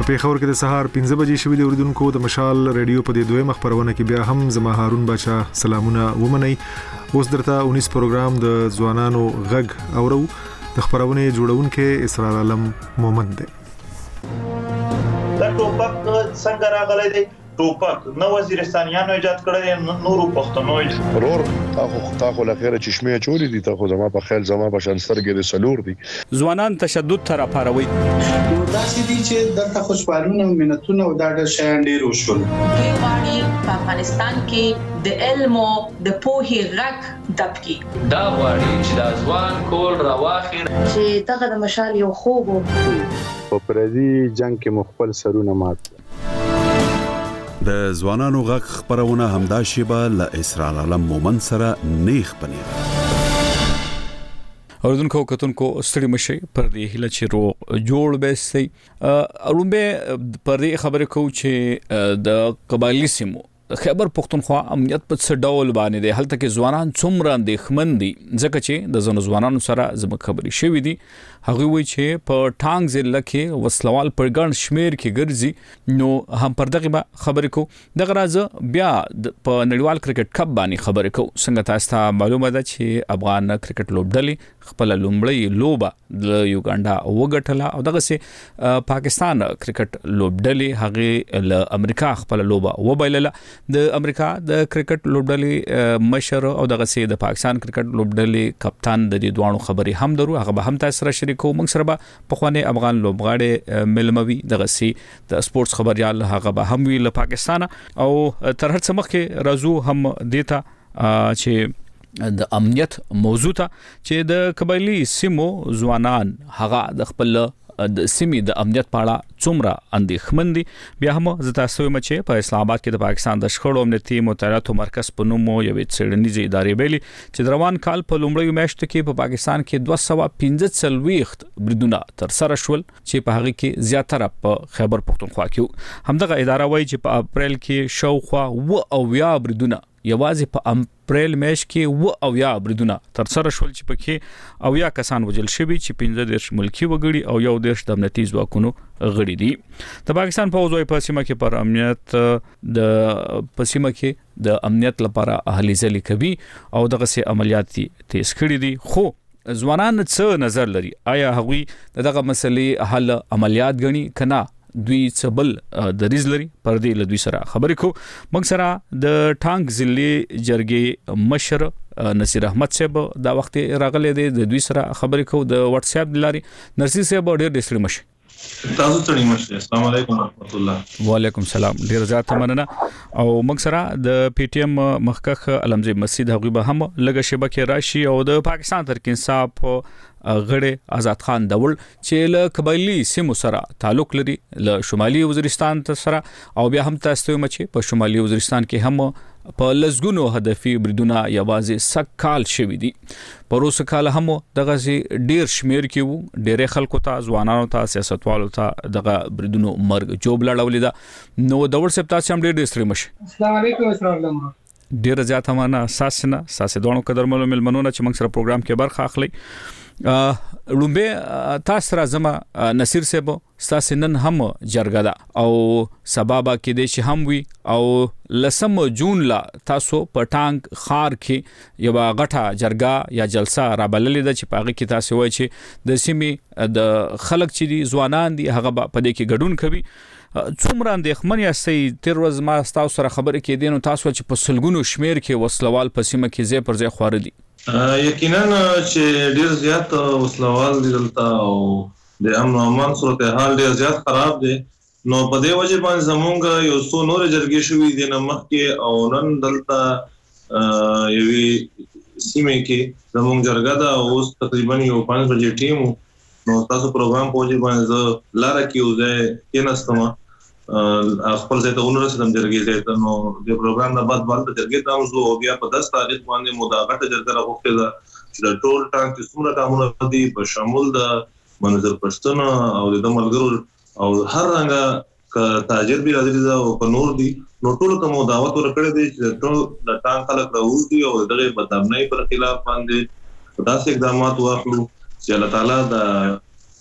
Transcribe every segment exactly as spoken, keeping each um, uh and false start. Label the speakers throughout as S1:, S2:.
S1: پیښور کې د سهار پنځه بجې شوې د اوریدونکو د مشال ریډیو په دې دویمه خبرونه کې بیا هم زما هارون بچا سلامونه ومني. اوس درته اونیس پروګرام د ځوانانو غږ اورو. د خبرونه جوړونکو اسرار عالم مومند دی.
S2: دا ټوپک څنګه راغلی دی؟ ټوپک نو وزیرستانیانو ایجاد کړی، نورو پښتنو ایجاد
S3: ورور تاخو تاخو لخيره چشمه چولې دي، تاخو زما په خیال زما په شانسترګې د سلور دي.
S4: ځوانان تشدد تر اپاروي
S5: نو داسې دي چې دغه خوشبالونه او منتونه او دا د شیان ډیر وشول.
S6: غواړي په افغانستان کې د علم او د پوهې غږ دبکي.
S7: دا غواړي چې د ځوان کول راواخي
S6: چې دغه د مشال یو خوب
S8: په پردي جنگ کې مخبل سرونه مات.
S9: د ځوانانو غږ خبرونه همدا شیبه ل اسرار عالم مومن سره نیخ پنیر.
S4: اوردونکو کتونکو ستړي مشي پر دې هله چې رو جوړ بهسي اړومبه پر دې خبره کو چې د قبایلی سیمو خیبر پختونخوا امنیت په څه ډول باندې دی، هلته کې ځوانان څومره اندېښمن دي ځکه چې د زنو ځوانانو سره زموږ خبري شوې دي. هغه وایي چې په ټانګ ضلع کې وسلوال پر ګڼ شمیر کې ګرځي. نو هم پر دغه خبرې کو دغه راز بیا په نړیوال کرکټ کپ باندې خبرې کو. څنګه تاسو ته معلومه ده چې افغان کرکټ لوبډلې خپل لومړی لوبه د یوګاندا وګټله او دغه سي پاکستان کرکټ لوبډلې هغه له امریکا خپل لوبه وبایلله. د امریکا د کرکټ لوبډلې مشر او دغه سي د پاکستان کرکټ لوبډلې کپتان د دې دوه خبرې هم درو، هغه به هم تاسو سره شریکو. موږ سره به په خوانه افغان لوبغاړي ملموي دغه سي د سپورتس خبريال هغه به هم وی له پاکستان او تر هر څه مخکې رازو هم دیتا چې د امنیت موضوع ته چې د قبایلی سیمو ځوانان هغه د خپل د سیمې د امنیت په اړه څومره اندېښمن دي. بیا هم زه تاسو یم چې په اسلام آباد کې د پاکستان د شخړو امنیتي مطالعاتو مرکز په نوم یو څېړنیزه ادارې ویلي چې د روان کال په لومړیو میاشتو کې په پاکستان کې دوه سوه پنځه څلوېښت بریدونه تر سره شول چې په هغه کې زیاتره په خیبر پختونخوا کې. همدغه اداره وایي چې په اپریل کې شاوخوا اوه اویا بریدونه یوازې په اپریل میاشت کې و او یا بریدونه تر سره شول چې پکې او یا کسان وجل شوي چې پنځه دیرش ملکی وګړي او یو دیرش د امنیتي ځواکونو غړي دي. د پاکستان پوځ وايي په سیمه کې پر امنیت د په سیمه کې د امنیت لپاره اهلي ځلې کوي او دغه سي عملیات تیز کړي دي. خو ځوانان څه نظر لري؟ آیا هغوی دغه مسلې حل عملیات غني کنا دوی څبل د ریز لري؟ پر دې له دوی سره خبرې کو. موږ سره د ټانګ ضلع جرګې مشر نصیر احمد صاحب دا وخت راغلی دی، د دوی سره خبرې کو د واتس اپ لاري. نصیر صاحب ډېر ډېر ستړي مشه.
S2: تاسو ته نمسته. السلام علیکم ورحمت الله.
S4: وعلیکم السلام. ډیر زیات مننه. او موږ سره د پی ټی ایم مخکخ علمزی مسجد هغه به هم لګه شبکه راشي او د پاکستان ترک انصاف غړي آزاد خان دول چې له قبایلی سیمو سره تعلق لري له شمالي وزیرستان سره او بیا هم تاسو ته مچ په شمالي وزیرستان کې هم په لزګونو هدفي بریدونه یوازې سکال شوي دي. پروسه کال هم دغه ډیر شمیر کې وو، ډیر خلکو ته ځوانانو ته سیاستوالو ته دغه بریدونو مرګ جوب لړولې ده. نو د ورسپ تاسو هم ډیر ډیر ستړي مشه.
S10: السلام علیکم اسلام.
S4: ډیر زیات مانه اساسنه اساس دوه قدرمنو ملمنونه چې موږ سره پروګرام کې برخه اخلي. لومبه تاسو را زما نصیر صاحب تاسو نن هم جرګه ده او سبب کې د شي هم وي او لسم جون لا تاسو په ټانګ خار کې یو غټه جرګه یا جلسه را بللې ده چې پاغه کې تاسو وایي چې د سیمې د خلک چې دي ځوانان دي هغه په دې کې ګډون کوي. څومره اندېښمن یاستئ؟ تیر ورځ ما تاسو سره خبرې کې دي نو تاسو چې په سلګونو شمیر کې وسلوال په سیمه کې ځای پر ځای خوار دي.
S2: یقینا چې ډیر زیات وسلوال دي دلته او د امن او امان صورتحال ډیر زیات خراب دي. نو په دې وجه باندې زمونږ یو څو نور جرګې شوې دي نه مخکې او نن دلته یوې سیمه کې زمونږ جرګه ده او اوس تقریبا یو پنځه بجې ټیم نو تاسو پروګرام په وجه باندې لاره کې وځي کې نستم خپل ځای ته ورسېدم جرګې ځای ته. نو د پروګرام نه بعد بعد جرګې ته موږ او بیا په دس تاریخ باندې مداغټه جرګه راغوښته ده چې د ټول ټانک کې څومره کارونه دي په شامل د منظر پښتون او د ملګرو او هر رنګه تاجر به راځي دا او نور دي. نو ټول کوم دعوت ورکړی دی چې ټول د ټانک خلک راوځي او دغه بدامنۍ پر خلاف باندې داسې اقدامات واخلو چې الله تعالی د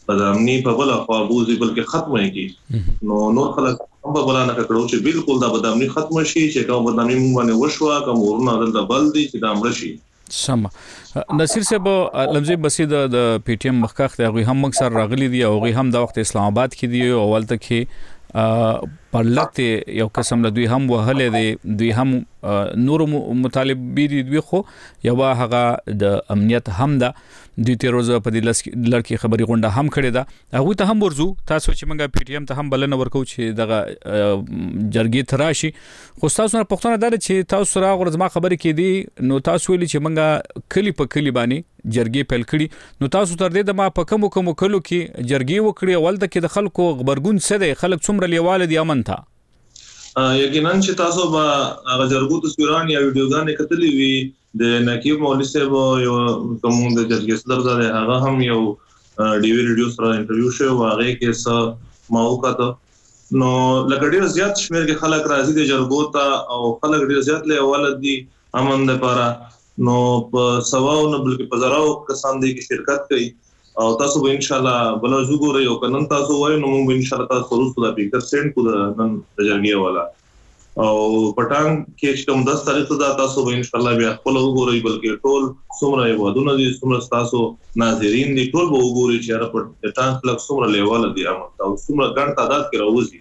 S2: بدامني په بل خوا بوزي بلکې ختمه کی نو نور خلک هم په بل نه کړو چې بالکل دا بدامني ختم شي چې کوم بدامني مونږ باندې وشو کوم ورونه دلته بل دي چې دا امر شي
S4: سم نصیر صاحب لمزي بسید د پی ټی ایم مخکخ ته هم مکسر راغلي دي او غي هم د وخت اسلام آباد کې دی او ولته کې پرلته یو قسم له دوی هم وهله دي دوی هم نور مطالبه دي دوی خو یو هغه د امنیت هم ده د تیروزه په دې لړکی خبري غونډه هم کړې ده هغه ته هم ورزو تاسو چې موږ پی ټی ایم ته هم بلنه ورکو چې دغه جرګي تراشي خو تاسو نه پښتنه ده چې تاسو را غرض ما خبرې کې دي نو تاسو ویلي چې موږ کلی په کلی باندې جرګي پیل کړي نو تاسو تر دې د ما په کوم کوم کلو کې جرګي وکړي ولته کې د خلکو خبرګون څه دی خلک څومره لیواله دي امن ته
S2: یقینا چې تاسو به هغه جرګو تصویران یا ویډیوګانې کتلې وي د نقیب مولوی صاحب یو کوم د جرګې صدر زده هغه هم یو ډي وی ریډیو سره انټرویو شو هغه کې څه موقعه نو لکه ډیر زیات شمیر کې خلک راځي د جرګو ته او خلک ډیر زیات له ولادت دي امن لپاره نو په سواو نه بلکې په زراو کسان دي کې شرکت کوي او تاسو به ان شاء الله بل زوګوري او کنن تاسو وای نو موږ ان شاء الله تاسو ورسره د پیکر سند کو د نن جرګي والا او پټان کې کوم دس تاریخ ته تاسو به ان شاء الله بیا خپل وګورئ بلکې ټول څومره ودونه دي څومره تاسو ناظرین دي ټول به وګورئ چې را پټان خلک څومره لیول دي او څومره ګڼ تعداد کې راوځي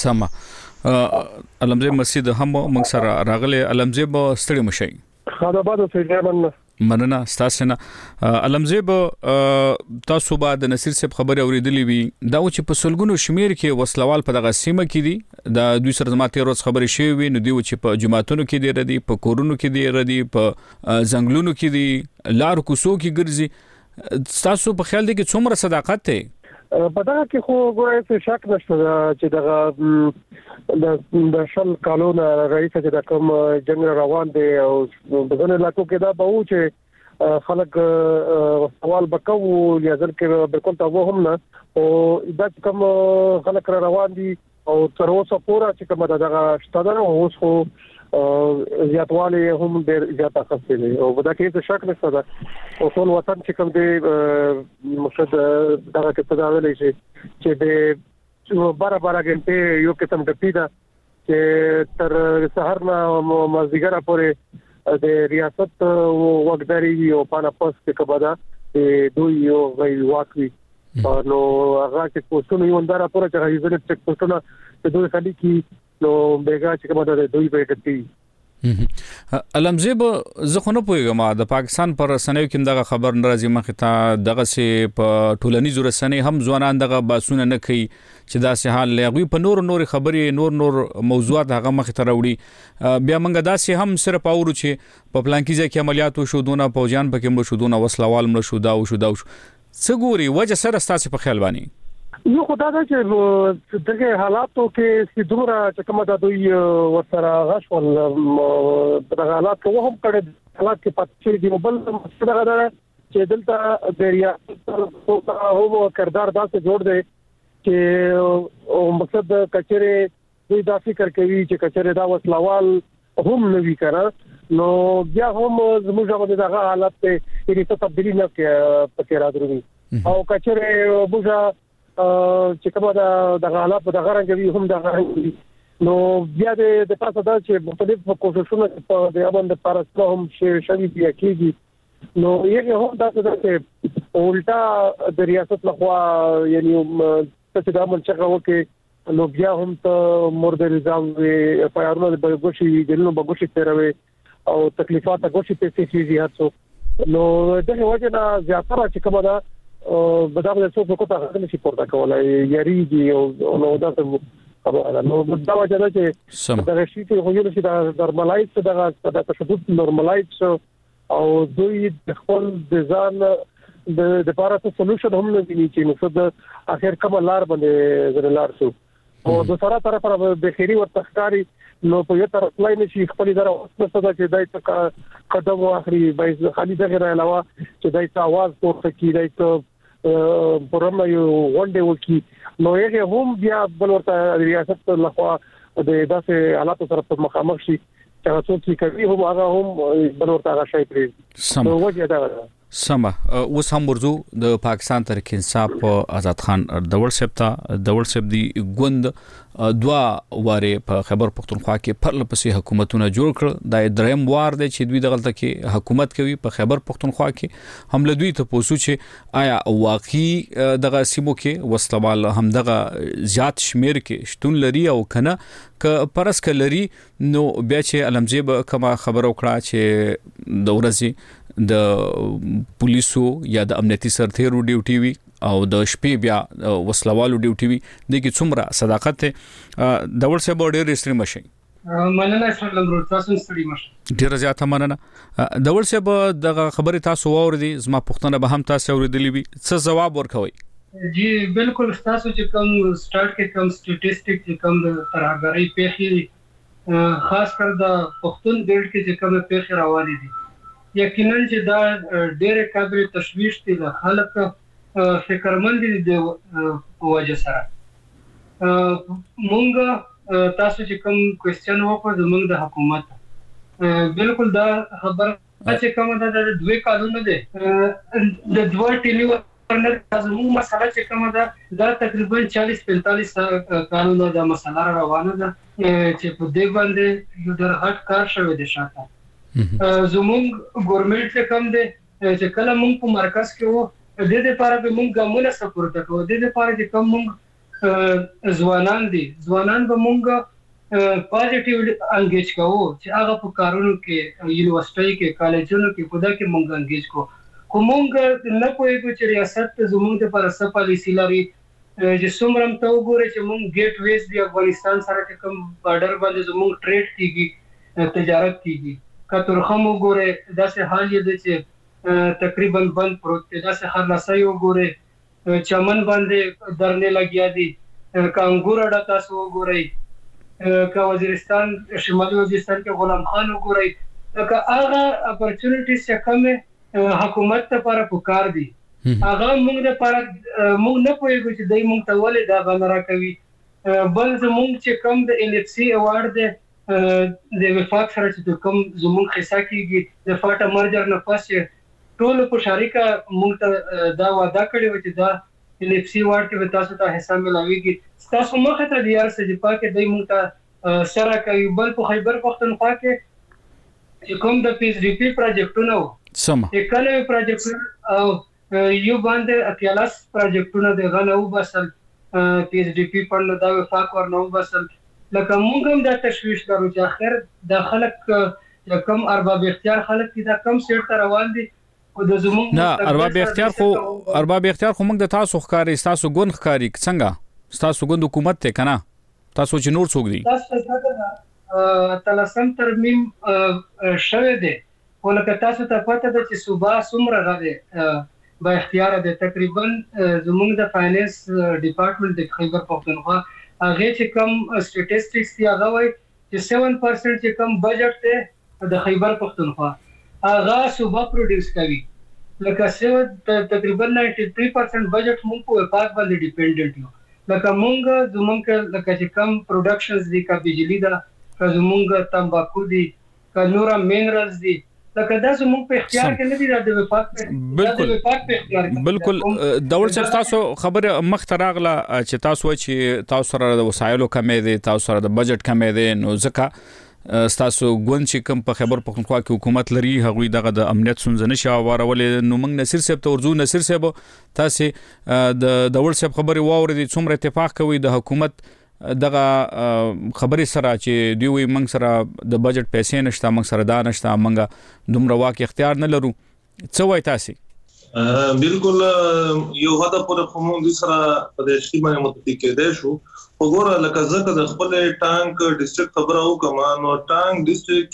S4: سم علمزه مسجد هم موږ سره راغله علمزه به ستړي مشي
S10: خداباد سیدمن
S4: مننه تاسو نه علمزیب تاسو بعد نصیر صاحب خبر اوریدلې وی دا چې په سلګونو شمیر کې وسلوال په دغه سیمه کې دي دا دوی سره زماته روز خبرې شوی وي نو دی چې په جماعتونو کې دی ردی په کورونو کې دی ردی په ځنګلونو کې دی لار کوڅو کې ګرځي تاسو په خیال دی کې څومره صداقت ته
S10: په دا کې خو ګورئ څه شک نشته چې دغه د د شل کالونه رئیس چې د کوم جنگ روان دي او بدن علاقو کې دا به و چې خلک سوال وکاو یا ځکه بالکل تا و هم نه او دا کوم خلک روان دي او تر اوسه پورا چې کوم دغه شتاده اوس خو زیاتواله هم ډیر زیاته خسته دي او دا کې څه شک نشته او ټول وطن چې کوم دي مقصد دغه کې څه دا ویلې شي چې د بارا بارا غنټه یو قسم د پیدا چې تر سحر نه مازیګر پورې د ریاست وګداري او پانا پس کې کبدا دوی یو غي واکوي نو هغه چې پوسټونه یو اندارا پورې چې هغه یې چک پوسټونه د دوی خالي کې نو بیګا چې کومه د دوی په کتي
S4: علمزیب زه خو نه پوهیږم د پاکستان پر رسنیو کې دغه خبر ناراضي مخه ته دغه سي په ټولنیزو رسنیو هم ځوانان دغه باسونه نه کوي چې دا سه حال لغوي په نور نور خبرې نور نور موضوعات هغه مخه ته راوړي بیا منګه دا سه هم صرف اورو چې په پلان کې ځکه عملیات وشو دونه پوجان پکې مړ شو دونه وسلوال مړ شو دا وشو دا وشو څه ګوري وجه سره ستاسو په خیال باندې
S10: یو خدای دا چې دغه حالاتو کې چې دومره چې کومه د دوی ورسره غشول د حالات کو هم کړي حالات کې پاتې دي بل څه دا چې دلته د ریاست او کردار داسې جوړ دی چې او مقصد کچره دوی دا فکر کوي چې کچره دا وسلوال هم نوي کړه نو بیا هم زموږ دغه حالت ته هیڅ تبدیلی نه پکې راځي او کچره بوجا چې کومه د حالات په دغه رنګوي هم د غرنګي نو بیا د تاسو دا چې مختلف کوششونه په د امن لپاره هم شوي دي کېږي نو یې هم دا چې اولټا د ریاست لخوا یعنی څه د امن څخه وکي نو بیا هم ته مرده نظام وي پیارونه د بغوشي دلونو بغوشي تیروي او تکلیفات غوشي په سيسي هڅو نو دغه وجه نه زیاتره چې کومه دا بداغه څه په کوته غوښنه شي پورته کولای یریږي او نو دا څه نو دا وجه ده چې دا شي چې هغه شي دا نورمالایز دا د تشدد نورمالایز او دوی د خپل د ځان د د لپاره څه سولوشن هم نه دي چې مقصد اخر کوم لار باندې زرلار شو او د سره طرف پر بخيري او تخکاری نو په یو طرف لای نشي خپل دره اوسه صدا چې دای ته قدم واخلي به خالي دغه علاوه چې دای ته आवाज پورته کیدای ته پرمه یو ونډه وکي نو هغه هم بیا بل ورته ریاست لخوا د داسې حالاتو سره په مخامخ شي چې تاسو چې کوي هم هغه هم بل ورته هغه شي پرې نو وجه دا
S4: سما اوس هم ورزو د پاکستان تحریک انصاف آزاد خان دول سپتا دول سپ دی ګوند دوا واره په خیبر پختونخوا کې پرله پسې حکومتونه جوړ کړ د دریم وار د چې دوی دغلطه کې حکومت کوي په خیبر پختونخوا کې هم له دوی ته پوسو چې آیا واقعي دغه سیمو کې وسلوال هم دغه زیات شمیر کې شتون لري او کنه ک پرس ک لري نو بیا چې علمزیب کما خبر وکړه چې د ورځي د پولیسو یا د امنیتي سرتیرو ډیوټي وی او د شپې بیا وسلوالو ډیوټي وی د کی څومره صداقت د ور سه بورډر ريستري مشي
S11: مننه سلام ورو تاسو ستړي مشه
S4: ډیر زیاته مننه د ور سه به د خبري تاسو اوردي زما پښتنه به هم تاسو اوریدلی وي څه جواب ورکوي
S11: جی بالکل تاسو چې کوم سٹارټ کې کوم سټټیسټیک چې کوم ترهګری پیخي خاص کر د پښتون بیلټ کې چې کوم پیخي روانې دي یقینا چې دا ډېر قابل تشویش دي د خلک فکرمند دي د وجه سره مونږ تاسو چې کوم کوېسچن وکړو زموږ د حکومت بالکل دا خبر چې کوم دا د دوی قانون دي د دوه ټیلی ورنر زموږ مسله چې کوم دا دا تقریبا چالیس پینتالیس قانون دا مسله روانه ده چې په دې باندې یو در هټ کار شوی دی شاته زموږ ګورنمنت ته کم دي چې کله موږ په مرکز کې وو د دې لپاره به موږ ګامونه سپورټ کوو د دې لپاره چې کوم موږ ځوانان دي ځوانان به موږ پازیټیو انګیج کوو چې هغه په کارونو کې یونیورسيټي کې کالجونو کې په دغه کې موږ انګیج کوو کومه نه کوي چې ریاست زموږ لپاره څه پالیسی لري چې څومره ته وګورئ چې موږ ګیټ ویز دی افغانستان سره کوم بارډر باندې زموږ ټریډ کیږي تجارت کیږي کتر خمو ګوره داسې حال یې چې تقریبا بند پروت دی داسې خلاصي وګوره چمن باندې درنه لګیا دي کانګور اډا تاسو وګورئ کا وزیرستان شمالي وزیرستان کې غلام خان وګورئ که هغه اپورچونټیز چې کومه حکومت ته لپاره پکار دي هغه موږ د لپاره موږ نه پوهیږو چې دای موږ ته ولې دا غنرا کوي بل زموږ چې کوم د ال اف سي ایوارډ دی د وفاق سره چې کوم زموږ حصہ کیږي د فاټا مرجر نه پاسه ټول په شریکه موږ ته دا وعده کړی و چې دا ال اف سي ایوارډ کې تاسو ته حصہ ملويږي تاسو مخه ته د یار سره پاکه دای موږ ته سره کوي بل په خیبر پختونخوا کې چې کوم د پی ایچ ډی پی پروجیکټونه
S4: سم
S11: اکاله پروجیکټ او یو باندې اتیالاس پروجیکټونه د غنو بسل پی ایچ ډی پی په دا وفاق ورنو بسل لکه موږ هم دا تشویش لرو چې اخر د خلک کم ارباب اختیار خلک چې دا کم سیټ ته روان دي او د زموږ
S4: نه ارباب اختیار خو ارباب اختیار خو موږ د تاسو ښکاری تاسو ګون ښکاری څنګه تاسو ګوند حکومت ته کنه تاسو چې نور څوک دي
S11: تاسو تلسم ترمیم شوه دي ولکه تاسو ته پته ده چې صوبا سمره غږه با اختیار ده تقریبا زموږ د فاینانس ډپارټمنټ د خیبر پختونخوا هغه چې کوم سټټیسټکس دی هغه وایي چې سیون پرسنټ چې کوم بجټ ته د خیبر پختونخوا هغه صوبا پروډوس کوي لکه څه تقریبا نایන්ٽي تھری پرسنټ بجټ موږ په پاک باندې ډیپندنت یو لکه موږ زموږ لکه چې کوم پروډکشنز دي کا بجلی دا کا زموږ تمباکو دي کا نورا مینرالز دي لکه دا زموږ په اختیار کې نه دي د وفاق
S4: بالکل بالکل دول چې تاسو خبره مخ تراغله چې تاسو چې تاسو سره د وسایلو کمې دي تاسو سره د بجټ کمې دي نو ځکه تاسو ګوند چې کوم په خیبر پختونخوا کې حکومت لري هغوی دغه د امنیت څنګه نشي اورولې نو موږ نصیر صاحب ته ورزو نصیر صاحب تاسو د دول صاحب خبره واوري څومره اتفاق کوي د حکومت دغه خبرې سره چې دوی وي موږ سره د بجټ پیسې نشته موږ سره دا نشته موږ دومره واکه اختیار نه لرو څه وایي تاسو
S2: بالکل یو هدا پر کوم د سره په دې شی باندې متفق کېدای شو وګوره لکه ځکه د خپل ټانک ډیسټریکټ خبره وکم نو ټانک ډیسټریکټ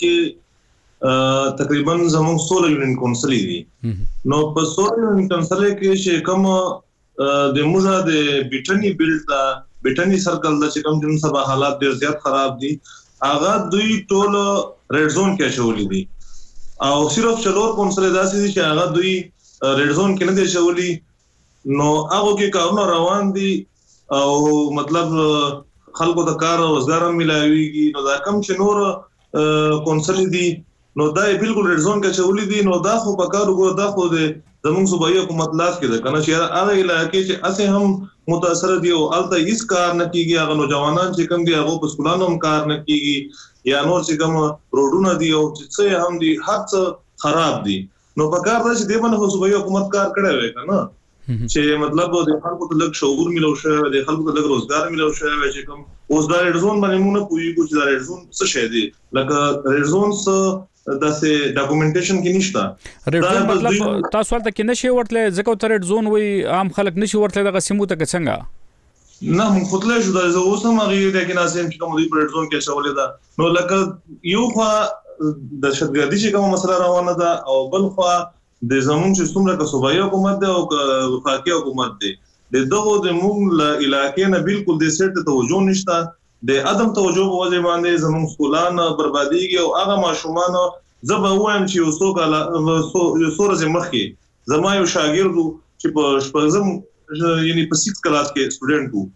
S2: کې تقریبا زموږ سولر یونین کونسل دي نو په سولر یونین کونسل کې چې کوم د موږ د بیټنی بیلټ بیٹنی سرکل د چې کوم جن سبا حالات ډیر زیات خراب دي هغه دوی ټول ریډ زون کې شولې دي او صرف چلور کونسل داسې دي چې هغه دوی ریډ زون کې نه دي شولې نو هغه کې کارونه روان دي او مطلب خلکو ته کار او روزګار ملایويږي نو دا کم چې نور کونسل دي نو دا بالکل ریډ زون کې شولې دي نو دا خو په کار وګورئ دا خو د زموږ صوبایي حکومت لاس کې ده کنه چې هغه علاقې چې اسه هم متاثر دي او الته هیڅ کار نه کیږي هغه نوجوانان چې کوم دي هغه په سکولانو هم کار نه کیږي یا نور چې کوم روډونه دي او چې هم دي هر څه خراب دي نو په کار ده چې د باندې صوبایي حکومت کار کړی وي کنه چې مطلب د خلکو ته لږ شعور ملو شوی د خلکو ته لږ روزګار ملو شوی چې کوم اوس دا ریډ زون باندې موږ پوهیږو چې دا ریډ زون څه شی دی لکه ریډ زون څه داسې ډاکومېنټیشن کې نشته
S4: ریډ زون مطلب تاسو ولته کې نشي ورتله ځکه تر ریډ زون وي عام خلک نشي ورتله د قسمو ته څنګه
S2: نه مونږ خپل شو دا زه اوس هم هغه د کې ناسم چې کوم دی په ریډ زون کې شولې ده نو لکه یو خوا د شتګردي چې کوم مسله روانه ده او بل خوا د زمون چې څومره که صوبایي حکومت ده او وفاقي حکومت ده د دغه د مونږ علاقې نه بالکل د سیټ توجه نشته د عدم توجه په وجه باندې زموږ سکولان برباديږي او هغه ماشومان زبا وایم چې یو څوک یو څورز مخکې زما یو شاګرد چې په شپږم یعنی په سیکس کلاس کې سټوډنټ وو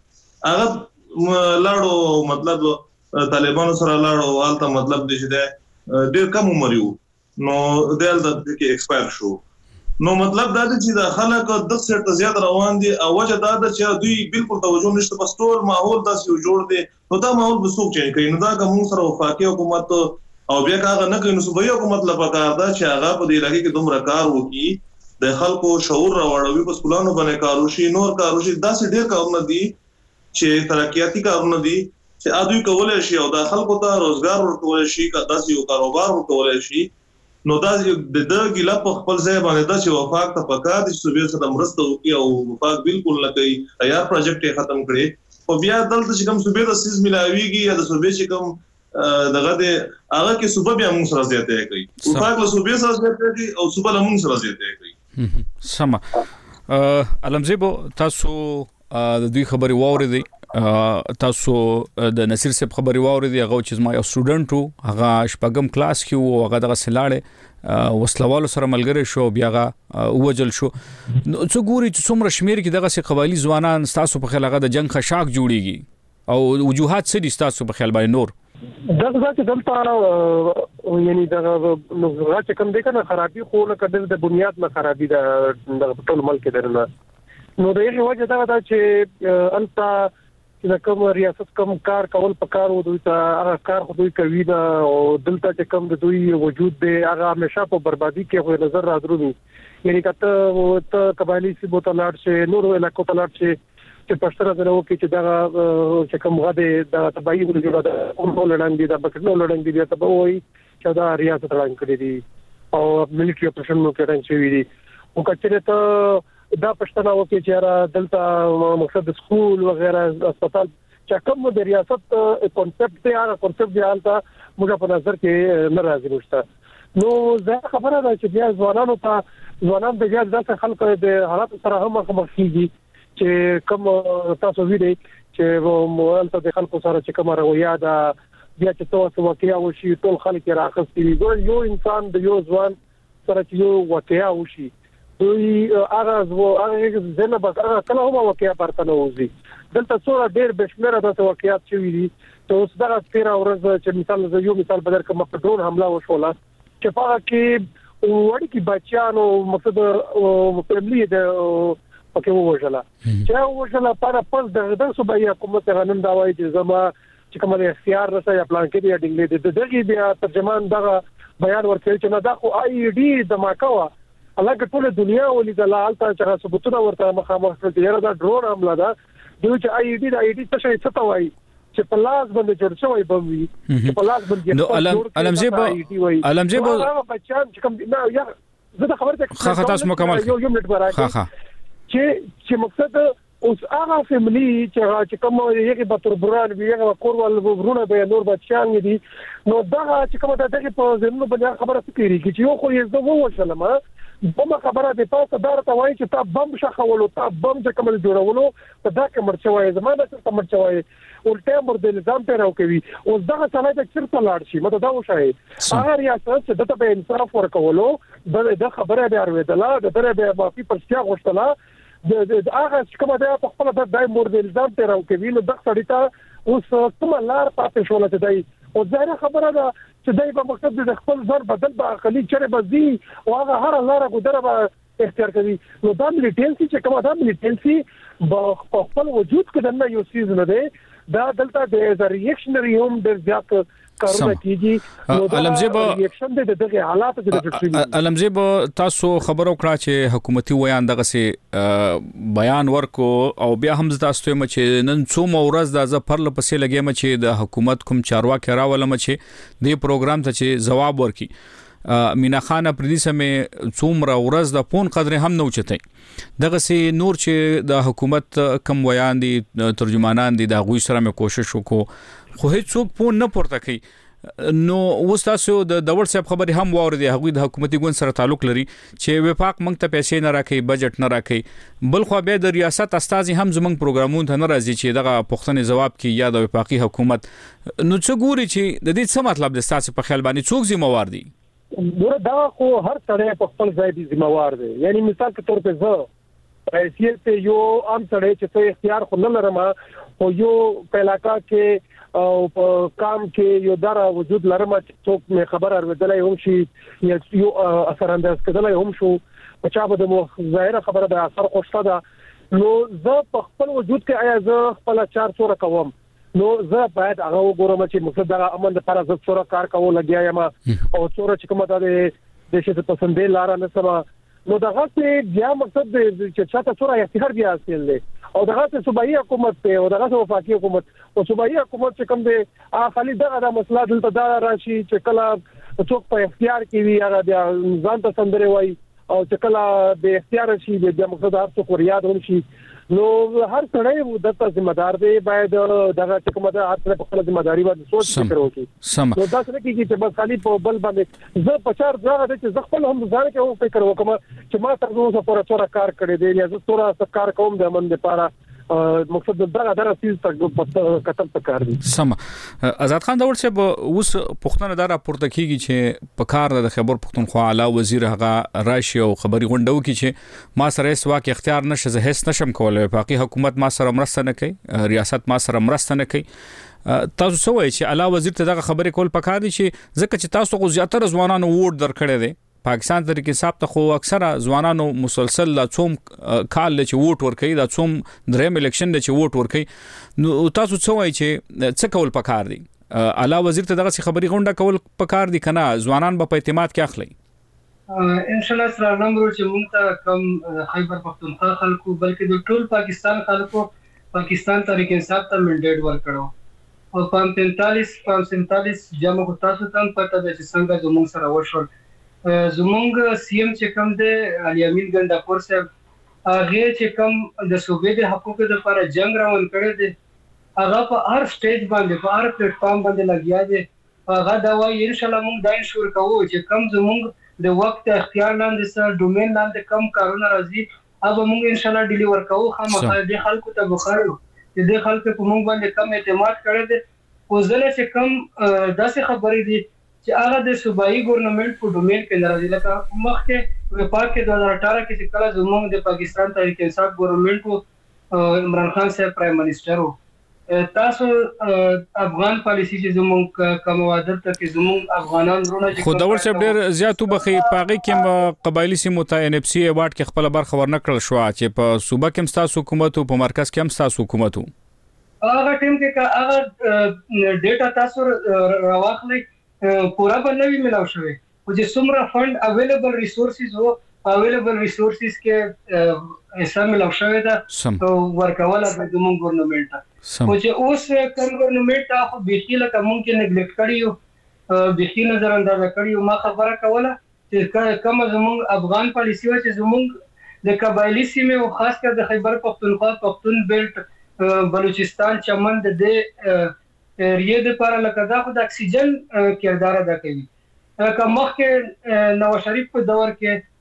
S2: هغه لاړو مطلب طالبانو سره لاړو حالت مطلب دې چې ډېر کم عمر یو نو دلته کې ایکسپایر شو نو مطلب دا دی چې د خلک د څه زیات روان دي او وجه دا ده چې دوی بالکل توجه نشته بس ټول ماحول داسې جوړ دی نو دا ماحول به څوک چینج کوي نو دا کوم سره وفاقي حکومت او بیا هغه نه کوي نو صوبایي حکومت لپاره دا چې هغه په دې لګي کې دومره کار وکړي د خلکو شعور راوړوي په سکولانو باندې کاروشي نور کاروشي داسې ډېر کارونه دي چې ترقیاتي کارونه دي چې اډوي کولای شي او د خلکو ته روزګار ورکول شي کا داسې یو کاروبار ورکول شي نو دا د د ګیلا په خپل ځای باندې دا چې وفاق ته پکار دي چې سره مرسته وکړي او وفاق بالکل نه کوي تیار پروجیکټ ختم کړي او بیا دلته چې کوم صوبې د سیس ملاويږي یا د صوبې چې کوم دغه د هغه کې صوبې بیا موږ سره زیاتې کوي وفاق له صوبې سره زیاتې کوي او صوبې له موږ سره زیاتې کوي
S4: سم علمزیبو تاسو د دوی خبري واوریدئ تاسو د نصیر صاحب خبري واوریدئ هغه چې ما یو سټوډنټ وو هغه شپږم کلاس کې وو هغه دغه سلاړې وسلوالو سره ملګری شو بیا هغه وجل شو څو ګوري چې څومره شمیر کې دغه سي قبایلی ځوانان تاسو په خیال هغه د جنگ خشاک جوړیږي او وجوهات څه دي تاسو په خیال باندې نور
S10: دغه چې دلته یعنی دغه نو چې کوم دي کنه خرابي خو نه کډل د بنیاد نه خرابي د ټول ملک درنه نو د یوه وجه دا ده چې انت چې کوم ریاست کوم کار کول پکار وو دوی ته هغه کار خو دوی کوي دا او دلته چې کوم د دوی وجود دی هغه همیشه په بربادي کې خو نظر راځي یعنی کته ته قبایلی سی بوت لاړ شي نور علاقو ته لاړ شي چې پښتنه درو کې چې دا چې کوم غده د تبعی ولې دا کوم لړن دي دا بکټو لړن دي ته به وي چې دا ریاست لړن کړی دي او ملکی اپریشن نو کېدان شي وي او کچره ته دا پښتنه وکي چې دلته مقصد سکول وغیرہ هسپتال چې کوم د ریاست کانسپټ دی هغه کانسپټ دی حالت موږ په نظر کې ناراضي نشته نو زه خبره ده چې بیا ځوانانو ته ځوانان د جګړې د خلکو د حالات سره هم مخ کیږي چې کوم تاسو ویلي چې موږ ته د خلکو سره چې کومه رویه ده بیا چې تاسو واقعیا وشي ټول خلک راخستي یو انسان د یو ځوان سره چې یو واقعیا وشي دوی هغه زو هغه زنه بس هغه کله هم واقعیا پرته نه وځي دلته څوره ډېر بشمره د واقعیات شوې دي ته اوس دا سپیره ورځ چې مثال زه یو مثال بدر کوم په ډرون حمله وشوله چې په کې وړي کې بچیانو مقصد فیملی د پکې وژله چې وژله پر پس د صوبایي حکومت غنن دا وایي چې زما چې کوم د اختیار رسې یا پلان کې دی ډینګلې د دغه بیا ترجمان دغه بیان ورکړي چې نه دا خو آی ډی د ماکوا الګ ټول دنیا ولیدل حالت چې ثبوتونه ورته مخامخ کړي دا ډرون حمله ده دوی چې آی ډی د آی ډی څه شي څه وایي چې په لاس باندې جوړ شوی بموي چې په لاس باندې
S4: نو علم علمزیبو علمزیبو
S10: بچان چې کوم نه یا زه د خبره ته
S4: خا تاسو مکمل
S10: یو یو منټ برابر
S4: خا خا
S10: چې چې مقصد اوس هغه فیملی چې چې کوم یو به تربران وي هغه کورول ورونه به نور بچان دي نو دا چې کوم د دغه په زمونږ باندې خبره کوي چې یو خو یې زه وښلم بم خبره ده تاسو دارته وایي چې تا بم شخولو تا بم چې کوم جوړولو په دا کې مرچوي زمانه څه مرچوي ولټه مر د نظام ته راو کوي او دا څنګه د چرته لاړ شي مته دا وشای هغه ریاست چې دته به انصاف ورکولو د خبره به اړوي د دره به معافي پرشتیا غوښتله د هغه کومه ده په خپل د دای مر د نظام ته راو کوي نو د سړی ته اوس کوم لار پاتې شول ته دی او ځای خبره ده چې دای په مقصد د خپل ځان بدل به خلی چره بزي او هغه هر لار کو دره به اختیار کوي. نو دا ملیټنسي چې کومه دا ملیټنسي په خپل وجود کې دنه یو سیز نه دی، دا دلته د ریاکشنري هم د زیات کارونه کیږي.
S4: علمزه به
S10: ریاکشن د دغه حالات کې د ټریټمنټ
S4: علمزه به تاسو خبرو کړه چې حکومتي ویان دغه سي بیان ورکو او بیا هم تاسو ته مچ نن څو مورز د ز پرله پسې لګیم چې د حکومت کوم چارواکي راولم چې د پروګرام ته چې جواب ورکي. مینا خان پردي سمې څومره ورځ د پون قدر هم نو چتای دغه سي نور چې د حکومت کم ویان دي ترجمانان دي د غوي سره مې کوشش وکړو خو هیڅ څوک پون نه پورته کوي. نو وستاسو د دور صاحب خبري هم واردي هغوی د حکومتي ګوند سره تعلق لري چې وفاق منګ ته پیسې نه راکې بجټ نه راکې بل خو به د ریاست استازي هم زمنګ پروګرامون ته نه راځي چې دغه پښتنې جواب کې یا د وفاقي حکومت نو څه ګوري چې د دې څه مطلب د تاسو په خیال باندې څوک ذمہوار دي؟
S10: نو دا خو هر سړی په خپل ځای دی ذمہوار دی. یعنی مثال په تور په زه حیثیت یو عام سړی چې څه اختیار خو نه لرم او یو په علاقہ کې او په کام کې یو دره وجود لرم چې څوک مې خبر اوریدلای هم شي یا یو اثر انداز کېدلای هم شو په چا به د ظاهره خبره د اثر خوشته ده نو زه په خپل وجود کې آیا زه خپل چار څوره کوم نو زه باید هغه وګورم چې مقصد د امن لپاره زه څوره کار کوم لګیا یم او څوره چې کومه د د شته پسندې لار نه سم نو دغه څه بیا مقصد چې چاته څوره اختیار بیا حاصل دی او دغه څه صوبایي حکومت ته او دغه وفاقي حکومت او صوبایي حکومت چې کوم دی هغه خالي دغه د مسله دلته دا راشي چې کله څوک په اختیار کې وي هغه بیا ځان ته سندره وای او چې کله به اختیار شي د مقصد هر څوک ورياد ونشي نو هر سړی د ته ذمہ دار دی باید دغه چې کومه د هر څه په خپل ذمہ داری باندې سوچ فکر وکړي. نو دا څه کیږي چې بس خالي په بل باندې زه په چار ځای د چې خپل هم ځان کې هم فکر وکم چې ما تر اوسه پورې څوره کار کړی دی یا زه څوره کار کوم د من لپاره مقصد دغه درسیز تک کتل تکار دي.
S4: سم آزاد خان داور صاحب اوس پښتون دا راپورته کیږي چې په کار د خبر پښتونخوا اعلی وزیر هغه راشي او خبري غونډو کې چې ما سره سوا کې اختیار نشه زه هیڅ نشم کولای باقي حکومت ما سره مرسته نه کوي ریاست ما سره مرسته نه کوي. تاسو څه وایي چې اعلی وزیر ته دغه خبرې کول پکار دي چې ځکه چې تاسو غو زیاتره ځوانانو ووټ درکړي دي پاکستان طریقې حساب ته خو اکثره ځوانانو مسلسل لا څوم کال چې ووټ ورکړي دا څوم دریم الیکشن چې ووټ ورکړي نو تاسو څه وایي چې څه کول پکار دي؟ اعلی وزیر ته دغه خبري غونډه کول پکار دي کنه ځوانان به په اعتماد کې اخلي؟
S11: ان شاء الله سره نمبر چې مونږ ته کم خیبر پختونخوا خلکو بلکې د ټول پاکستان خلکو پاکستان طریقې حساب ته منډیټ ورکړو او پینتالیس پینتالیس جمع کو تاسو ته پته ده چې څنګه زموږ سره وشول. زمونږ سی ام چې کوم د علي امین ګنداپور صاحب هغه چې کوم د صوبې د حقوقو لپاره جنگ روان کړی دی هغه په هر سټیج باندې په هر پلیټ فارم باندې لګیا دی. هغه دا وایي ان شاء الله موږ دا انشور کوو چې کوم زمونږ د وخت اختیار لاندې سره ډومین لاندې کم کارونه راځي هغه موږ ان شاء الله ډیلیور کوو. خامخا د خلکو ته بخارو چې د خلکو په موږ باندې کم اعتماد کړی دی خو ځله چې کم داسې خبرې دي چې هغه د صوبایي ګورنمنت په ډومین کې ناراضي لکه مخکې وفاق کې دوه هزار اټھارہ کې چې کله زموږ د پاکستان تحریک انصاف ګورنمنت او عمران خان صاحب پرایم منسٹر وو تاسو افغان پالیسی چې زموږ کوم وعده ته کې زموږ افغانان ورونه
S4: خو دا ورڅ ډېر زیاتو بخي پاغي کې قبایلی سیمو ته ان اف سی ایوارډ کې خپل برخه ورنکړل شو چې په صوبه کې مستاسو حکومت او په مرکز کې مستاسو حکومت
S11: هغه ټیم کې هغه ډیټا تاسو راوخلئ پورا باندې ملاو شوی او چې څومره فند اویلیبل ریسورسز وو اویلیبل ریسورسز کې حصہ ملاو شوی دا او ورکواله د زموږ ګورنمنت او چې اوس کوم ګورنمنت خو بيخي لکه ممکن نیګلیکټ کړیو بيخي نظر انداز کړیو ما خبره کوله چې کوم زموږ افغان پالیسی و چې زموږ د قبایلی سیمه او خاص کر د خیبر پختونخوا پختون بیلټ بلوچستان چمن د دې ریه د لپاره لکه دا خو د اکسیجن کردار ادا کوي. که مخکې نواز شریف په دور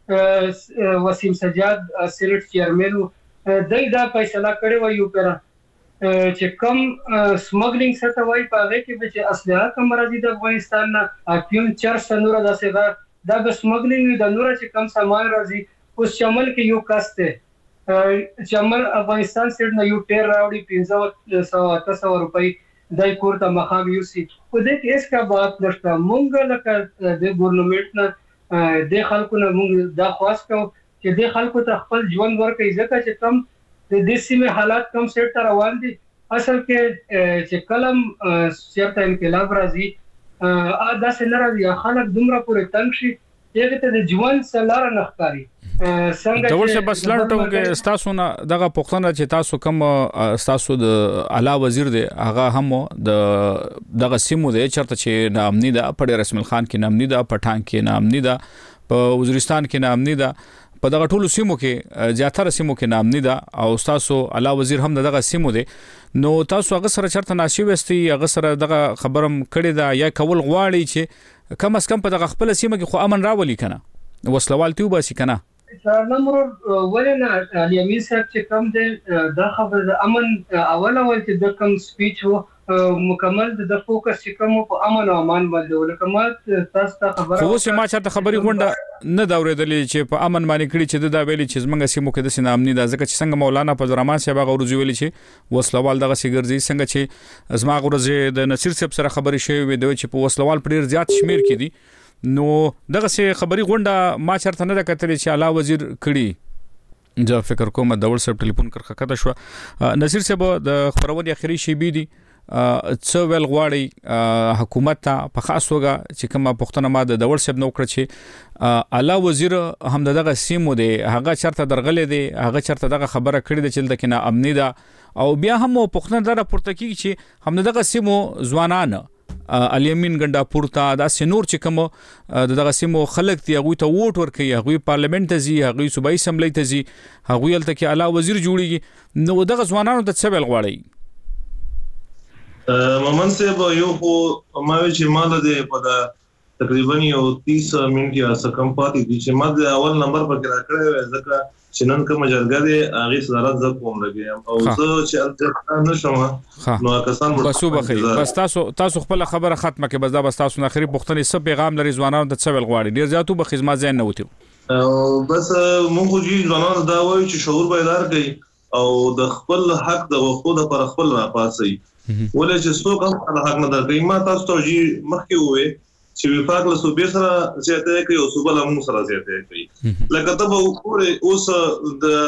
S11: کې وسیم سجاد سینټ چیرمن دای دا فیصله کړې و یو پر چې کم سمګلینګ سره وای په هغه کې چې اسلحه کم راځي د افغانستان نه اپیوم چرس نور داسې دا د سمګلینګ د نور چې کم سامان راځي اوس شامل کې یو کاسته چمن افغانستان سره نه یو ټیر راوړي پنځه سو اته سو روپۍ دای کوړه مخام یو سی په دې کې اس کا بات نشته مونږ لکه د ګورنمنت نه د خلکو نه مونږ دا خواست کوو چې د خلکو ته خپل ژوند ورکړي ځکه چې کم د دې سیمه حالات کم سیټ ته روان دي اصل کې چې کلم سیاست انقلاب راځي ا داسې نه راځي خلک دومره پورې تنګ شي چې ته د ژوند سلاره نخکاری څنګه
S4: ډول څه بس لړټو کې تاسو نه دغه پښتنه چې تاسو کوم تاسو د اعلی وزیر دی هغه هم د دغه سیمو دی چرته چې نامنی ده په رسمل خان کې نامنی ده پټان کې نامنی ده په وزیرستان کې نامنی ده په دغه ټولو سیمو کې زیاتره سیمو کې نامنی ده او تاسو اعلی وزیر هم دغه سیمو دی نو تاسو هغه سره چرته ناشي وستي هغه سره دغه خبرم کړی دا یا کول غواړي چې کم اس کم په دغه خپل سیمه کې خو امن راولي کنه وسلوال تیوبا سي کنه
S11: نمبر ولنا الیمین صاحب چې کوم د د خبر د امن اول اول چې د کوم سپیچ وو مکمل د فوکس چې کوم په امن او امان باندې ولکمات تاسو ته خبره
S4: خو سم ما چاته خبري غونډه نه دا ورېدلې چې په امن باندې کړي چې دا ویلي چې زمنګ سیمو کې د سینامني د ځکه چې څنګه مولانا فضل الرحمن صاحب هغه ورځ ویلي چې وسلوال دغه سیګرځي څنګه چې زما ورځ د نصیر صاحب سره خبري شوی وي دوی چې په وسلوال په ډیر زیات شمیر کې دي نو دغه سي خبري غونډه ما چرته نه کتلې چې اعلی وزیر کړي زه فکر کوم د ډول صاحب ټلیفون کړه کده شو نصیر صاحب د خبرونې اخري شی بي دي څو ویل غواړي حکومت ته په خاص توګه چې کومه پښتنه ما د ډول صاحب نو کړ چې اعلی وزیر هم دغه سیمو دی هغه چرته درغلې دی هغه چرته دغه خبره کړې ده چې دلته نه امنی ده او بیا هم پښتنه دره پورته کیږي چې هم دغه سیمو ځوانان الیمین ګندا پورته د سنور چې کوم دغه سیمو خلک دی هغه ته ووټ ورکړي هغه پارلیمنت ته ځي هغه صوبایي اسمبلی ته ځي هغه یلته کې اعلی وزیر جوړیږي نو دغه ځوانانو ته څه ویل غواړي
S2: مومن صاحب یو خو ما وی چې مال دې په تقریبا یو تیس منټ یا سکم پاتې دي چې ما د اول نمبر پر راکړی ځکه چې نن کوم جرګه دی هغه صدارت ز کوم لګي او زه چې نه شوم نو کسان
S4: بسو بخیر بس تاسو تاسو خپل خبره ختمه کې بس دا بس تاسو نه اخري پښتني سب پیغام لري ځوانانو ته څه ویل غواړي ډیر زیاتو به خدمت ځین نه وتی
S2: او بس مونږ جی ځوانانو دا وایي چې شعور بیدار کړي او د خپل حق د وقفو د پر خپل را پاسي ولې چې څوک هم حق نه درکې ما تاسو ته جی مخکې وې چې وفاق له صوبې سره زیاته کوي او صوبه له موږ سره زیاته کوي لکه ته به وګورې اوس د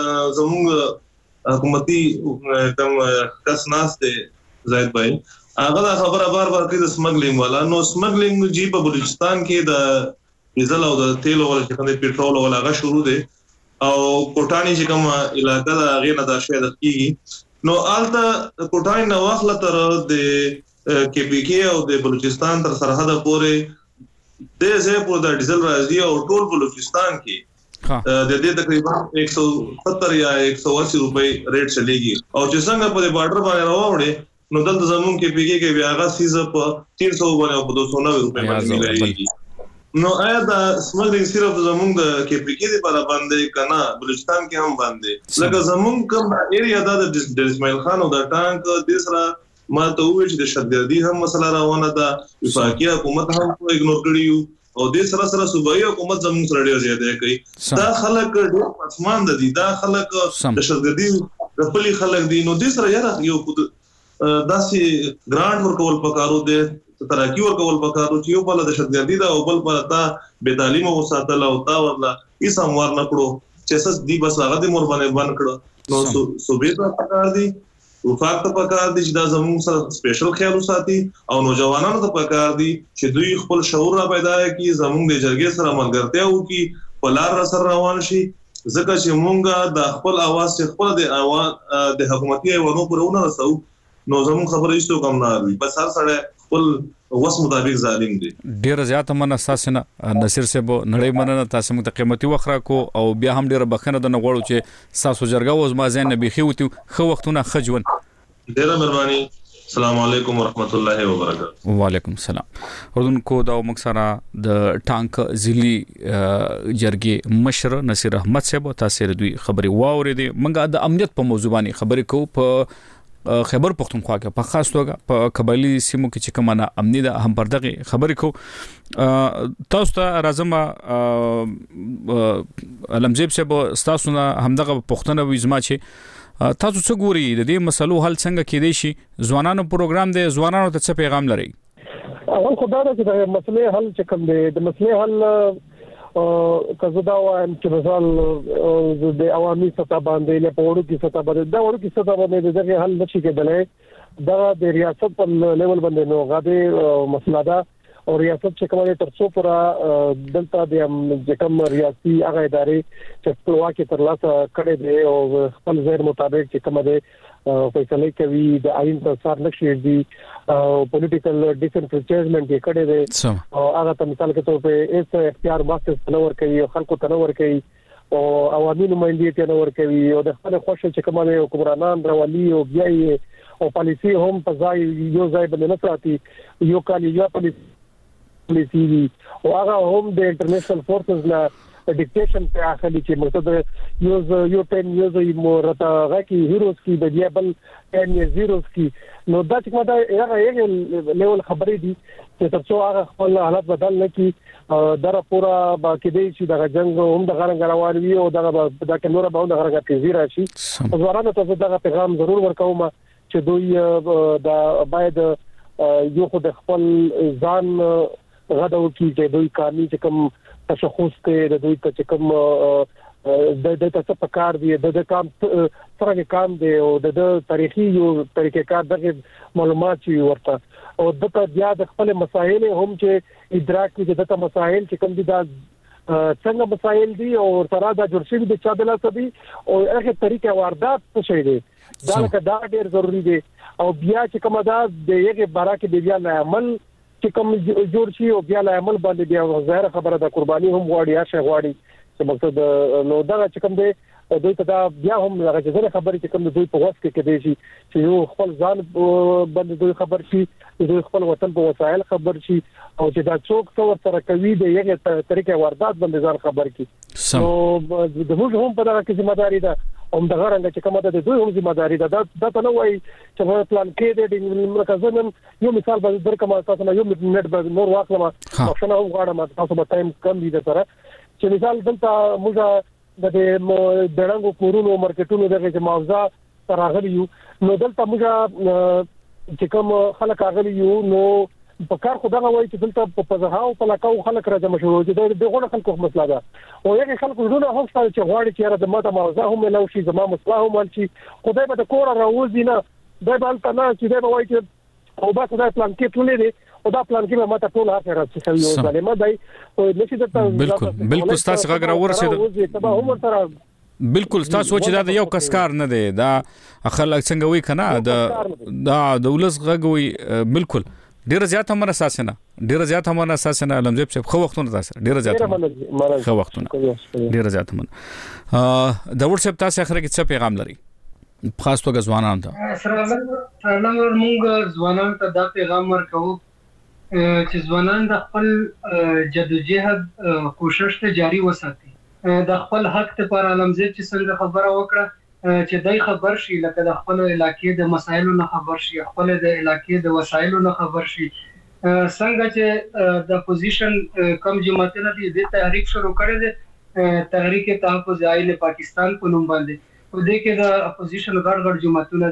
S2: زموږ حکومتي کوم کس ناس دی زاید بھائی هغه خبره بار بار کوي د سمګلینګ والا نو سمګلینګ جی په بلوچستان کې د ډیزل او د تیل او د پېټرول او هغه شروع دي او کوټانی چې کوم علاقې دا غیر نه دا شوی د کیږي نو آلته کوټانی نو واخله تر د کې پی کې او د بلوچستان تر سرحد پورې د زه په د ډیزل راځي او ټول بلوچستان کې د دې تقریبا ایک سو ستر یا ایک سو اسی روپے ریټ چلیږي او چې څنګه په بارډر باندې راوړي نو دلته زمون کې پیګي کې بیا هغه سیزه په تین سو باندې په دو سو نوے روپے باندې ملایږي نو آیا دا سمګلینګ صرف زمون د کې پیګي دی په باندې کنه بلوچستان کې هم باندې لکه زمون کوم ایریا دا د اسماعیل خان او د ټانک د سره ما ته وایي چې د شدګردي هم مسله روانه ده وفاقي حکومت هم اګنور کړیو او د سره سره صوبایي حکومت زموږ سره ډیر زیاته کوي دا خلک ډیر پسمان دي دا خلک د شدګردي د خپل خلک دي نو د سره یاره یو داسي ګرانټ ورکول پکارو دي ترقی ورکول پکارو چې یو بل د شدګردي دا او بل پر تا به تعلیم او ساتل او تا ورلا هیڅ اموار نه کړو چې سس دی بس هغه د مور باندې بند کړو نو صوبې ته پکار دي وفاق ته پکار دي چې دا زموږ سره سپیشل خیال وساتي او نوجوانانو ته پکار دي چې دوی خپل شعور را پیدا کړي زموږ د جرګې سره ملګرتیا وکړي په لار سره روان شي ځکه چې مونږه د خپل اواز چې خپل د اواز د حکومتي ایوانو پرونه رسو نو زموږ خبره هیڅ کوم نه وي بس هر سره خپل وس مطابق ظالم دي
S4: ډیر زیات من اساسنه نصیر صاحب نړۍ مننه تاسو مت قیمتي وخره کو او بیا هم ډیر بخنه د نغړو چې ساسو جرګه وز ما زین نبی خو خو وختونه خجون
S2: ډیر مهرباني السلام علیکم ورحمت الله وبرکاته
S4: وعلیکم السلام اردوونکو دا مکسره د ټانک ځلی جرګې مشر نصیر احمد صاحب تاسو دوی خبري واورېدي منګه د امنیت په موضوع باندې خبرې کو په خبر پختونخوا کې په خاص توګه په قبایلی سیمو کې چې کومه امنیت هم پردغه خبرې کو تاسو ته راځم علمزیب صاحب تاسو نه همدغه پښتنه وزما چې تاسو څه ګوري د دې مسلو حل څنګه کېدای شي ځوانانو پروګرام دی ځوانانو ته څه پیغام لري
S10: اول خدای دا چې د مسلې حل چې کوم دی د مسلې حل کزه دا وایم چې مثال د عوامي سطح باندې له پوړو کې سطح باندې دا وړو کې سطح باندې دغه حل نشي کېدلای دا د ریاست په لیول باندې نو غاډه مسله ده او ریاست چې کومه تر څو پر دلته د کوم ریاستي هغه ادارې چې خپلواکي تر لاسه کړې دي او خپل ځای مطابق چې کومه ده فیصله کوي د آئین پر سر نقشې دي او پولیټیکل ډیسنفرنچایزمنت یې کړی دی او هغه ته مثال کې ته په ایس اختیار ماستر تنور کوي او خلکو تنور کوي او عوامي نمائندګي تنور کوي او د خپل خوښه چې کومه حکمرانان راولي او بیا او پالیسي هم په ځای یو ځای باندې نه ساتي یو کال یو پالیسي او هغه هم د انټرنیشنل فورسز نه ډیکټیشن په اخلي چې مقصد یو یو ټن یو زي مرته غکی هیروز کی د دیابل ټن زیروز کی نو دا چې دا هغه یو لیول خبرې دي چې تاسو هغه خپل حالت بدل نه کی دا پورا باقی دی چې دا جنگ هم د غرنګ روان وي او دا د کنور به د غرنګ تیزی راشي ځوانانو ته دا پیغام ضرور ورکوم چې دوی دا باید یو خو د خپل ځان غدو کی چې دوی کارني چې کوم تشخص ته د دوی ته کوم د د تاسو په کار دی د کام څنګه کام دی او د تاریخي یو طریقې کار دغه معلومات چې ورته او د ته بیا د خپل مسایل هم چې ادراک کې د مسایل چې کوم دي دا څنګه مسایل دي او سره دا جوړ شوی د چا د لاس دی او هغه طریقې واردات څه شي دي دا لکه دا ډېر ضروری دی او بیا چې کومه دا د یوه بارا کې بیا نه عمل چې کوم جوړ شي او بیا له عمل باندې بیا ظاهر خبره د قرباني هم غواړي یا شي غواړي چې مقصد نو دا چې کوم دی دوی ته دا بیا هم هغه ځینې خبرې چې کوم دوی په واسطه کې کېدي شي چې یو خپل ځان باندې دوی خبر شي دوی خپل وطن په وسایل خبر شي او چې دا څوک څو سره کوي د یو طریقې واردات باندې ځان خبر کی نو د موږ هم په دغه کې ځمېداري ده هم د غرنګ چې کومه د دوی هم ځمېداري ده دا ته نو وایي چې پلان کې د مرکزن یو مثال به درکمه تاسو نه یو منټ به نور واخلم مخنه هم غواړم تاسو به ټایم کم دي سره چې مثال دلته موږ د دړنګو کورونو مارکیټونو دغه چې معاوضه راغلی یو نو دلته موږ چې کوم خلک راغلی یو نو په کار خدای وایي چې دلته په پزهاو په لکاو خلک راځم شروع دي دغه خلکو مسله ده او یو خلکو ژوند هم ستاسو چې غواړي چې د ماته معاوضه هم له شي زمما مسله هم شي خدای به د کور راوځي نه دا به تل نه چې دا وایي چې او با خدای پلان کې ټولې دي او دا پلان کې ماته ټول هغه راځي چې یو ظالم دی او نشي د
S4: بالکل بالکل تاسو غږ راورسید
S10: تبا هم سره
S4: بالکل تاسو چې دا یو کسکار نه دی دا خلک څنګه وای کنه دا دا دولس غږ وای بالکل ډیر زیات هم اساس نه ډیر زیات هم اساس نه علمزیب صاحب خو وختونه تاسو ډیر زیات خو وختونه ډیر زیات هم دا ورسره تاسو اخر کې څه پیغام لري خاص توګه ځوانان ته
S11: سلام موږ ځوانان ته دا پیغام ورکو چې ځوانان د خپل جدوجہد کوشش ته جاری وساتي د خپل حق ته پر علمزیب چې څنګه خبره وکړه چې دای خبر شي لکه د خپل علاقې د مسایلو نه خبر شي خپل د علاقې د وسایلو نه خبر شي څنګه چې د اپوزیشن کم جماعتونه دي د تحریک شروع کړي دي تحریک تحفظ آئین پاکستان په نوم باندې او د کې د اپوزیشن غړ غړ جماعتونه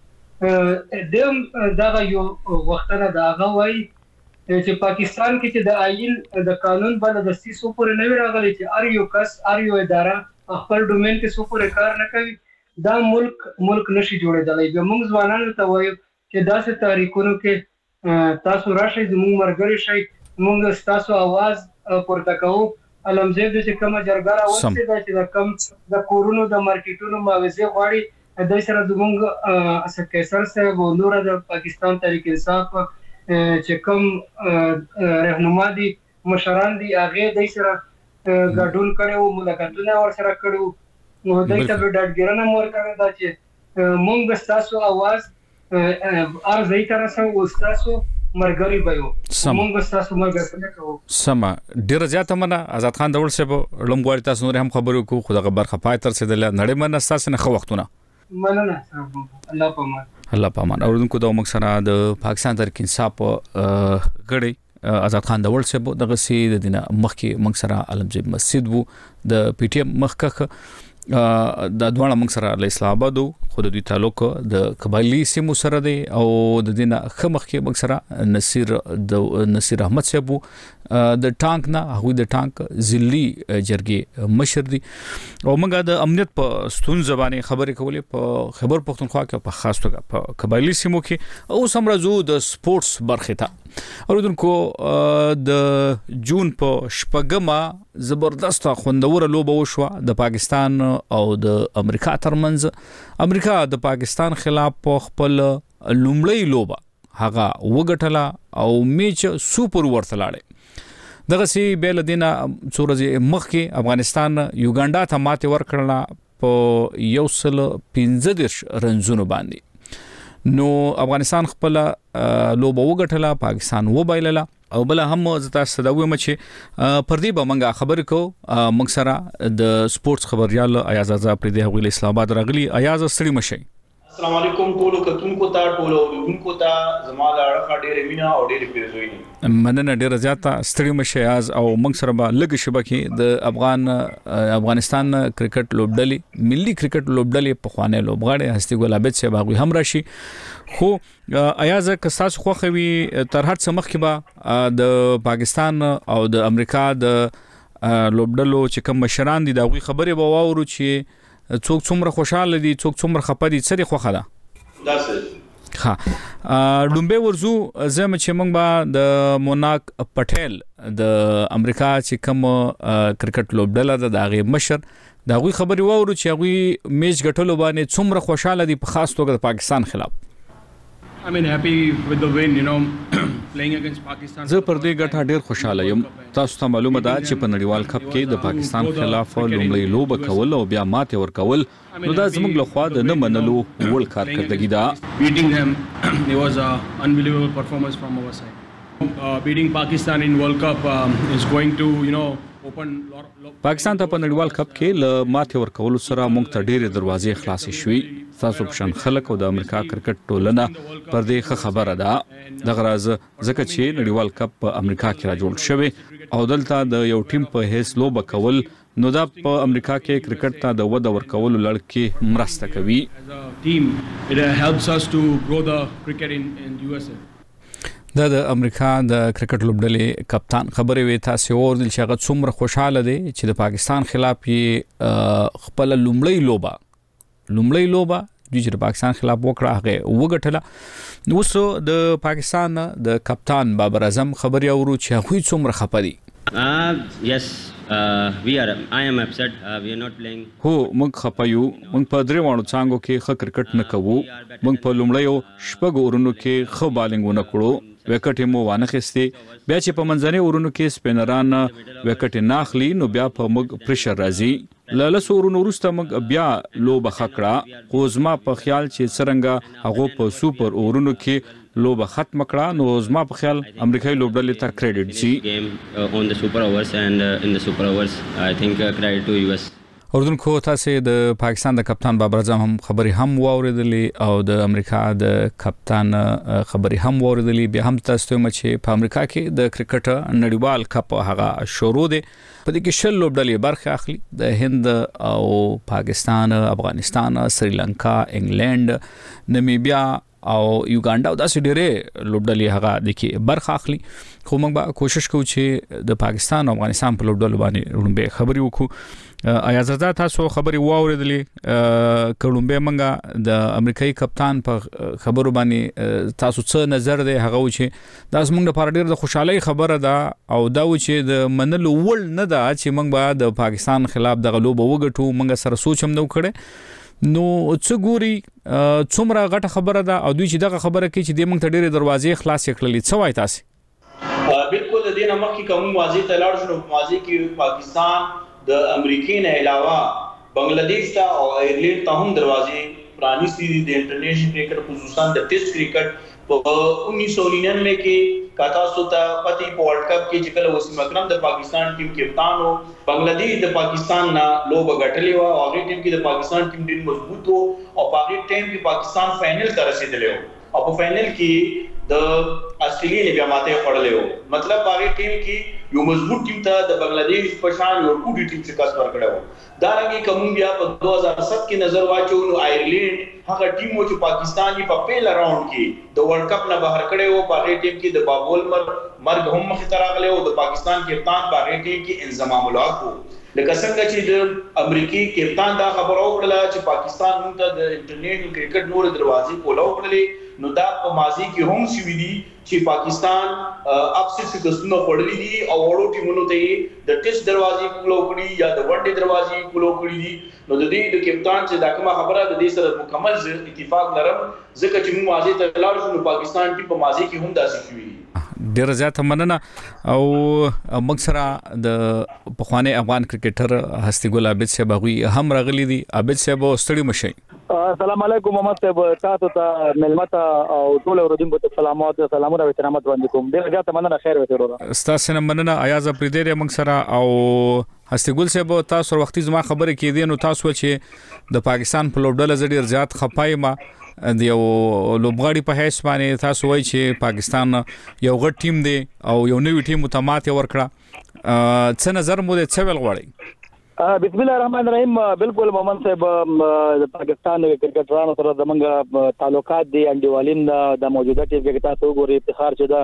S11: دي د دا یو وختونه دا غوي چې پاکستان کې چې د آئین د قانون باندې د سیسو پورې نه راغلي چې ار یو کس ار یو اداره خپل ډومین کې سو پورې کار نه کوي دا ملک ملک نشي جوړېدلی به موږ ځوانانو ته وایو چې داسې تاریخونو کې تاسو راشئ زموږ مرګري شئ موږ تاسو आवाज پورته کوو علمزیب چې کومه جرګه راوستي دا چې د کم د کورونو د مارکیټونو معاوضه غواړي د سره زموږ اسد قیصر صاحب او نور د پاکستان تحریک انصاف چې کوم رهنما دي مشران دي هغه د سره ګډون کړو ملاقاتونه ور سره کړو نو دای ته ډاډګرنه مور کړی دا چې مونږ تاسو आवाज ارزای تر سم وستاسو مرګري بيو مونږ تاسو مرګري کوو
S4: سما ډیر زیات منه آزاد خان دول صاحب لومګوړی تاسو نور هم خبرو کو خدای خبر خپای تر څه د نړۍ منه تاسو نه خو وختونه
S11: مننه الله پامان
S4: الله پامان اوردونکو د مکسره د پاکستان تحریک انصاف غړي آزاد خان دول صاحب دغه سي د دینه مخکي مکسره علمزیب مسجد وو د پی ټی ایم مخکخ د دوه موږ سره له اسلام آباد خو د دوی تعلق د قبایلی سیمو سره دی او د دینه خمخ کې موږ سره نصیر د نصیر احمد صاحب د ټانک نه هغه د ټانک ضلعي جرګې مشر دی او موږ د امنیت په ستون زبانه خبرې کولې په خبر پښتونخوا کې په خاص توګه په قبایلی سیمو کې او سمرزو د سپورتس برخه ته اوردونکو د جون په شپږمه زبردست خوندور لوبه وشوه د پاکستان او د امریکا ترمنځ امریکا د پاکستان خلاف په خپل لومړی لوبه هغه وګټله او میچ سوپر ورته لاړې دغه سی بیل دینه څورځي مخکې افغانستان یوګانډا ته ماته ورکړله په یو سل پنځه دیرش رنزونو باندې نو افغانستان خپل لوبه وګټله پاکستان وبایلله او بل هم زتا صداوي مچ پر دې به منګه خبر کو موږ سره د سپورتس خبريال ایاز آزاد پر دې غویل اسلام آباد راغلی ایاز ستړي مشي
S12: السلام علیکم ټول کتونکو ته ټول اورونکو ته زموږ اړه ډېر مینا او ډېر پیژوي
S4: مننه ډېر زیاته ستړي مشي ایاز او موږ سره به لګ شبکه د افغان افغانستان کرکټ لوبډلې ملي کرکټ لوبډلې په خوانه لوبغاړي هستي ګل عابد صاحب هغه هم راشي خو ایاز کساس خو خوي تر هر څه مخکې به د پاکستان او د امریکا د لوبډلو چې کوم مشران دي دا غوي خبره به واورو چې څوک څومره خوشاله دي څوک څومره خپه دي سړي خوخه ده
S12: دا څه
S4: ها ډومبه ورزو زم چې موږ به د موناک پټیل د امریکا چې کوم کرکټ لوبډله ده دا غي مشر دا غوي خبري واورو چې غوي میچ غټلو باندې څومره خوشاله دي په خاص توګه د پاکستان خلاف
S13: I mean happy with the win, you know, playing against Pakistan.
S4: زه پر دې ګټه ډیر خوشاله یم. تاسو ته معلومه ده چې په نړیوال کپ کې د پاکستان خلاف لومړی لوبه کول او بیا ماته ورکول نو دا زموږ له خوا د نه منلو وړ کارکردګي ده.
S13: Beating them it was a unbelievable performance from our side. Uh, beating Pakistan in World Cup um, is going to, you know,
S4: پاکستان ته په نړیوال کپ کې ل ماته ورکول سره موږ ته ډېرې دروازې خلاصې شوې تاسو په شان خلک او د امریکا کرکټ ټولنه پر دې خبره ده د غراز ځکه چې نړیوال کپ په امریکا کې را جوړ شوی او دلته د یو ټیم په هیڅ لوبه کول نو دا په امریکا کې کرکټ ته د وده ورکول لړ کې مرسته کوي
S13: ټیم it helps us to grow the cricket in in U S A
S4: دا د امریکا د کرکټ لوبډلې کپتان خبرې وې تاسو اوردل چې هغه څومره خوشاله دي چې د پاکستان خلاف یې خپل لومړی لوبه لومړی لوبه چې د پاکستان خلاف وکړه هغه وګټله نو سو د پاکستان د کپتان بابر اعظم خبري اورو چې هغه څومره خپدي
S14: yes uh, we are I am upset uh, we are not playing
S4: هو موږ خپایو موږ په درې وانو څنګه کې خ کرکټ نه کوو موږ په لومړی شپږ ورونو کې خ بالینګ ونه کړو وکټ مو وانه خسته بیا چې په منځنۍ ورونو کې سپینران وکټ ناخلی نو بیا په موږ پریشر راځي لاله سورونو ورسته موږ بیا لوبه خکړه خو زما په خیال چې څنګه هغه په سوپر ورونو کې لوبه ختم کړه نو زما په خیال امریکایي لوبډلې ته کریډټ
S14: شي on the super overs and uh, in the super overs I think uh, credit to U S
S4: اردوونکو تاسو د پاکستان د کپتان بابر اعظم هم خبري هم واوریدلې او د امریکا د کپتان خبري هم واوریدلې به هم تاسو ته چې په امریکا کې د کرکټ نړیوال کپ هغه شروع دی په دې کې شل لوبډلې برخه اخلي د هند او پاکستان افغانستان سریلانکا انګلند نمیبیا او یوګانډا او داسې ډېرې لوبډلې هغه د کې برخه اخلي خو موږ به کوشش کوو چې د پاکستان او افغانستان په لوبډلو باندې وړاندې خبري وکړو آیا زړه تاسو خبري واوریدلې کولمبیا منګه د امریکایي کپتان په خبرو باندې تاسو څه نظر دی هغه و چې دا زموږ لپاره ډېر د خوشحالي خبره ده او دا و چې د منلو ول نه ده چې موږ به د پاکستان خلاف د غلوب وګټو موږ سره سوچ هم نو کړي نو څه ګوري څومره غټه خبره ده او دوی چې دغه خبره کوي چې د موږ ته ډېرې دروازې خلاصې کړلې څه وایي تاسو
S12: بالکل د دې نه مخکې کوم واضح تلاړ شنو واضح کې پاکستان د امریکای نه علاوه بنگلاديش ته او ایرلینډ ته هم دروازې پرانیستي دي د انټرنیشنل کرکټ خصوصا د ټیسټ کرکټ په انیس سو ننانوے کې کاتا سوتا پتی په ورلد کپ کې چې کله وسیم اکرم د پاکستان ټیم کپتان او بنگلاديش د پاکستان نه لوب غټلی و او هغه ټیم کې د پاکستان ټیم ډیر مضبوط و او په هغه ټیم کې پاکستان فائنل ته رسیدلی و او په فائنل کې د استرالیا نه بیا ماته خړلې و مطلب هغه ټیم کې یو مضبوط ټیم ته د بنگلاديش په شان یو کوډي ټیم شکست ورکړو دا رنګي کوم بیا په دو هزار سات کې نظر واچو نو آیرلند هغه ټیم چې پاکستان یې په پیل راوند کې د ورلد کپ نه بهر کړي وو په هغه ټیم کې د بابول مر مرګ هم مخ ته راغلی او د پاکستان کپتان په هغه ټیم کې انضمام الحق وو لکه څنګه چې د امریکای کپتان دا خبر اورله چې پاکستان موږ ته د انټرنیشنل کرکټ نور دروازې کولاو کړلې نو دا په ماضي کې هم شوې دي چې پاکستان اپسټ شکستونه خوړلې دي او وړو ټیمونو ته د ټیسټ دروازې کولاو کړې یا د ون ډے دروازې کولاو کړې دي نو د دې د کپتان چې دا کومه خبره د دې سره مکمل اتفاق لرم ځکه چې موږ ماضي ته لاړ شو نو پاکستان ټیم په ماضي کې هم داسې شوې دي
S4: ډیر زیات مننه او موږ سره د پخوانی افغان کرکټر هستی ګل عابد صاحب غوي هم راغلي دي عابد صاحب ستړي مشي
S15: السلام علیکم محمد صاحب تاسو ته ملمت او ټول اوریدونکو ته سلامات سلامونه او احترامات وړاندې کوم ډیر زیات مننه خیر وته وروره
S4: ستاسو نه مننه ایاز پریدې موږ سره او هستی ګل صاحب تاسو وختي زما خبره کې دي نو تاسو چې د پاکستان په لوبډله زړه زیات خپای ما د یو لوبغاړي په حیث باندې تاسو وایي چې پاکستان یو غټ ټیم دی او یو نوی ټیم متمات ورکړه څه نظر مو د څه ویل غواړي
S15: بسم الله الرحمن الرحیم بالکل مومن صاحب د پاکستان کرکټرانو سره زمونږ تعلقات دي انډیوالین د موجوده ټیم کې تاسو ګوري افتخار چې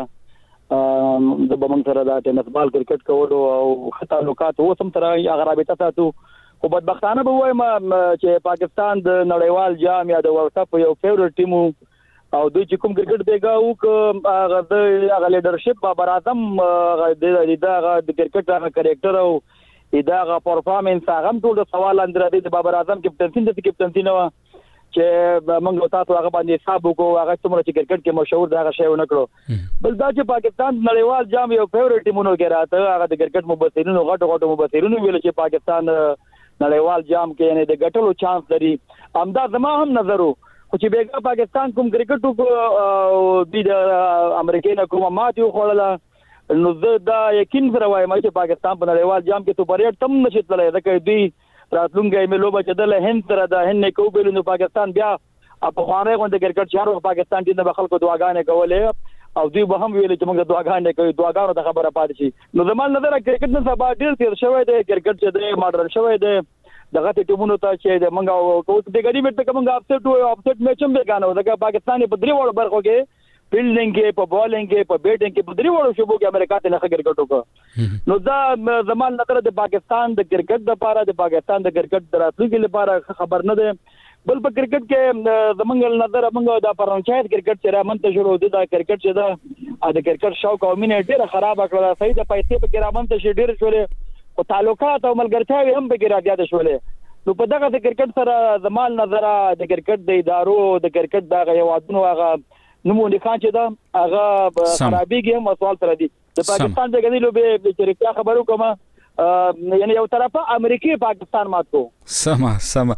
S15: دا د بمن سره د ټینس بال کرکټ کولو او تعلقات و سم تر هغه رابطه تاسو خو بدبختانه به وایم چې پاکستان د نړیوال جام یا د ورلد کپ یو فیورټ ټیم او دوی چې کوم کرکټ دیګاو ک هغه د هغه لیډرشپ بابر اعظم هغه د دغه د کرکټ هغه کریکټر او دغه پرفارمنس هغه ټول سوال اندر د بابر اعظم کپټنسي د کپټنسي نو چې موږ تاسو هغه باندې حساب وکړو هغه څومره چې کرکټ کې مشهور دغه شی ونه کړو بل دا چې پاکستان نړیوال جام یو فیورټ ټیمونو کې راته هغه د کرکټ مبصرینو غټ غټ مبصرینو ویل چې پاکستان نړیوال جام کې یعنی د ګټلو چانس لري همدا زما هم نظر وو خو چې بیګا پاکستان کوم کرکټ کو د امریکای نه کومه ماتې وخوړله نو زه دا یقین سره وایم چې پاکستان په نړیوال جام کې تو بریټ تم نشي تللی ځکه دوی راتلونکي مې لوبه چې د هند سره د هند نه کوبل نو پاکستان بیا په خوانه غونډه کرکټ چارو پاکستان ټیم د خلکو دعاګانې کولې او دوی به هم ویل چې موږ دعاګانې کوي دعاګانو ته خبره پاتې شي نو زموږ نظر کرکټ نه سبا ډیر تیر شوی دی کرکټ چې دی ماډرن شوی دی دغه ټیمونو ته چې موږ اوس د غریب ته کوم اپسټ وو اپسټ میچ هم وکانو دغه پاکستان په درې وړ برخو کې فیلډینګ کې په بالینګ کې په بیټینګ کې په درې وړو شوبو کې امریکا ته نه کرکټ وکړ نو دا زموږ نظر د پاکستان د کرکټ لپاره د پاکستان د کرکټ دراتلو لپاره خبر نه ده بل په کرکټ کې زمونږ نظر موږ د فرانچایز کرکټ چې را منتشر شروع دي دا کرکټ چې دا د کرکټ شوق او مینه ډیره خراب کړه صحیح د پیسې په کې را منتشر ډیر شولې او تعلقات او ملګرتیا هم په کې را زیات شولې نو په دغه د کرکټ سره زمال نظر د کرکټ د ادارو د کرکټ د یوادونو هغه نمونه خان چې دا هغه خرابېږي هم سوال تر دي د پاکستان د غنیلو به چې خبرو کومه یعنی یو طرفه امریکای پاکستان ماتو
S4: سما سما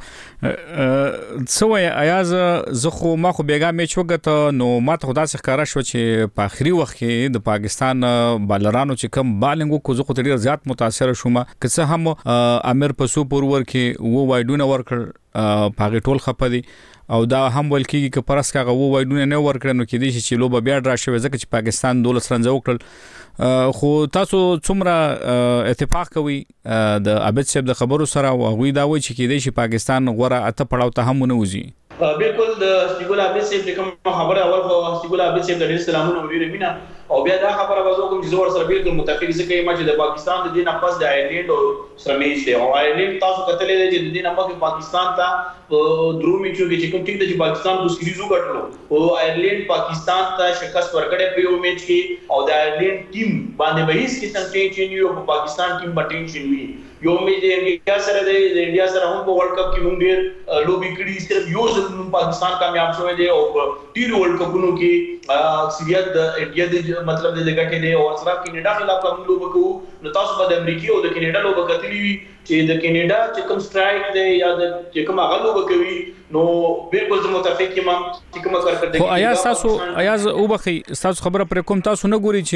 S4: سوې ایاز زه خو ما خو بیګا میچ وګټ نو ماته خدا څخه ښکارا شو چې په اخري وخت کې د پاکستان بالرانو چې کم بالنګ کو زه خو ډیر زیات متاثر شوم که څه هم امیر پسو پور ور کې وو وایډونه ورکړ پاګه ټول خپدي او دا هم ول کېږي چې پرس کاغه وو وایډونه نه ورکړ نو کې دي چې لوبه بیا ډرا شوی ځکه چې پاکستان دولس رنځ وکړل خو تاسو څومره اتفاق کوي د عابد صاحب د خبرو سره او غوي دا وایي چې کې دي چې پاکستان غوړه اته پړاو ته هم نه وځي
S12: بالکل د استیګول عابد صاحب د کوم خبره اول خو استیګول عابد صاحب د سلامونه ویل مینا او بیا دا خبره وځو کوم چې زور سره بالکل متفق ځکه ما چې د پاکستان د دین اپس د آیرلند او سرمیش دی او آیرلند تاسو کتلې چې د دین اپس پاکستان ته درو میچو کې چې کوم ټیم د پاکستان د سیریزو کټلو او آیرلند پاکستان ته شکست ورکړې په یو میچ کې او د آیرلند ټیم باندې به هیڅ کیسه ټینشن یو په پاکستان ټیم باندې ټینشن وی یو میچ د انډیا سره د انډیا سره هم په ورلد کپ کې مونږ ډېر لوبي کړي صرف یو ځل پاکستان کامیاب شوی دی او ټیر ورلد کپونو کې اکثریت د انډیا د مطلب د لګټې دی او سره کینیډا خلاف کوم لوب کوو نو تاسو به د امریکا او د کینیډا لوبه کتلی وي چې د کینیډا چې کوم سټرایک دی یا د چې کوم هغه لوبه کوي نو بالکل زه متفق یم چې کومه کارکړه
S4: خو آیا تاسو آیا او بخي تاسو خبره پر کوم تاسو نه ګوري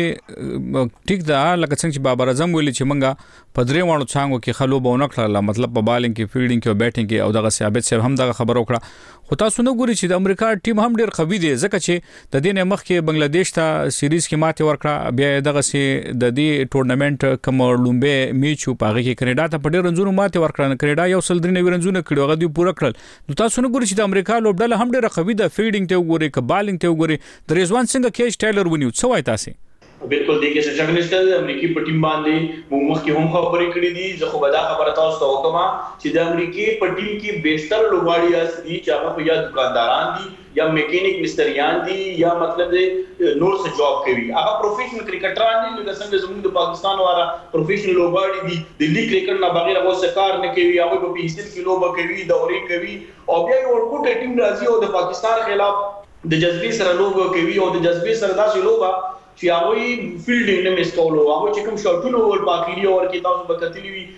S4: چې ټیک ده لکه څنګه چې بابر اعظم ویلي چې منګه په درې وانو څنګه کې خلو بونه کړل مطلب په بالینګ کې فیلډینګ کې او بیټینګ کې او دغه ثابت صاحب هم دغه خبره وکړه خو تاسو نه ګوري چې د امریکا ټیم هم ډیر قوي دی ځکه چې د دې نه مخکې بنگلاديش ته سیریز کې ماته ورکړه بیا دغه سي د دې ټورنمنت کوم لومبه میچ په هغه کې کینیډا ته په ډیر رنځونو ماته ورکړه کینیډا یو سل درې رنځونه کړو هغه دی پوره کړل نو تاسو نه ګوري چې د امریکا لوبډله هم ډیره قوي ده فیلډینګ ته وګوري ک بالینګ ته وګوري د رضوان څنګه کیچ ټایلر ونیو څه وای تاسو
S12: بالکل دغه څه څنګه نشته امریکای په ټیم باندې موږ مخکې هم خبرې کړې دي زه خو به دا خبره تاسو ته وکم چې د امریکای په ټیم کې بیشتر لوبغاړي اصلي چې هغه په یا دکانداران دي یا میکانیک مستریان دي یا مطلب نور څه جاب کوي هغه پروفیشنل کرکټران دي لکه څنګه زموږ د پاکستان واره پروفیشنل لوبغاړي دي د لیګ کرکټ نه بغیر هغه څه کار نه کوي هغه په پیسل کې لوبه کوي دورې کوي او بیا یو ورکوټ ټیم راځي او د پاکستان خلاف د جذبې سره لوبه کوي او د جذبې سره داسې لوبه چې هغه فیلډینګ نه مسکولو هغه چې کوم شاټونه ول باقی او ورکې تاسو به کتلی وي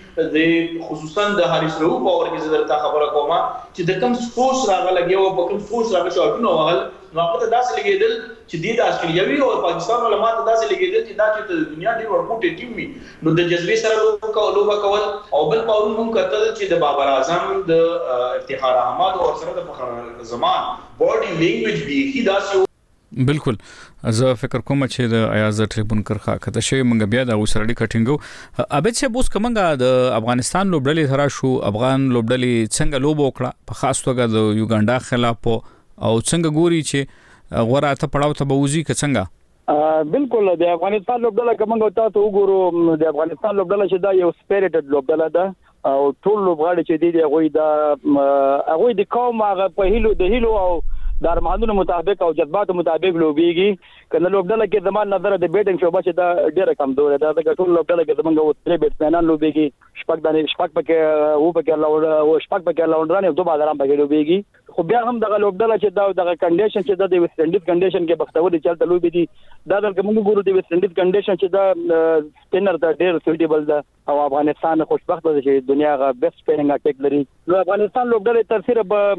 S12: د خصوصا د هاریس رو په ورکې زه درته خبره کوم چې د کوم سپورټس راغلګي او په کوم سپورټس راغلي شاټونه وغل نو هغه داسې لګیدل چې د استرالیاوي او پاکستان علماء ته داسې لګیدل چې دا چې د دنیا ډېر ورکوټ ټیم وي نو د جذبې سره لوبه کول او بل پاون هم کتل چې د بابر اعظم د افتخار احمد او سره د فخر زمان باډي لینګویج به هی داسې
S4: بالکل زه فکر کوم چې د ایاز ټریبون کرخه کته شوی منګ بیا د وسرړی کټینګو ابه چې بوس کومنګ د افغانستان لوبډلې ترا شو افغان لوبډلې څنګه لوب وکړه په خاص توګه د یوګانډا خلاف او څنګه ګوري چې غوړه ته پړاو ته بوزي که څنګه
S15: بالکل د افغانستان لوبډله کومنګ تاسو وګورو د افغانستان لوبډله چې دا یو سپیریټډ لوبډله ده او ټول لوبغاړي چې دي هغه د هغه د قوم هغه په هیلو د هیلو او د ارمانونو مطابق او جذباتو مطابق لوبيږي کنه لوبډله کې زمون نظر د بیټینګ شوبه چې دا ډیره کمزور ده د ټول لوبډله کې زمونږ و ترې بیټسمنان لوبيږي شپږ دانې شپږ پکې وو پکې لاو شپږ پکې لاونډران دوه بازارام پکې لوبيږي خو بیا هم دغه لوبډله چې دا دغه کنډیشن چې د ویسټ انډیز کنډیشن کې بختور چلته لوبي دي دا د کومو ګورو د ویسټ انډیز کنډیشن چې دا سپینر دا ډیر سوټیبل ده او افغانستان خوشبخت ده چې دنیا غا بیسټ سپینینګ اټیک لري نو افغانستان لوبډله تر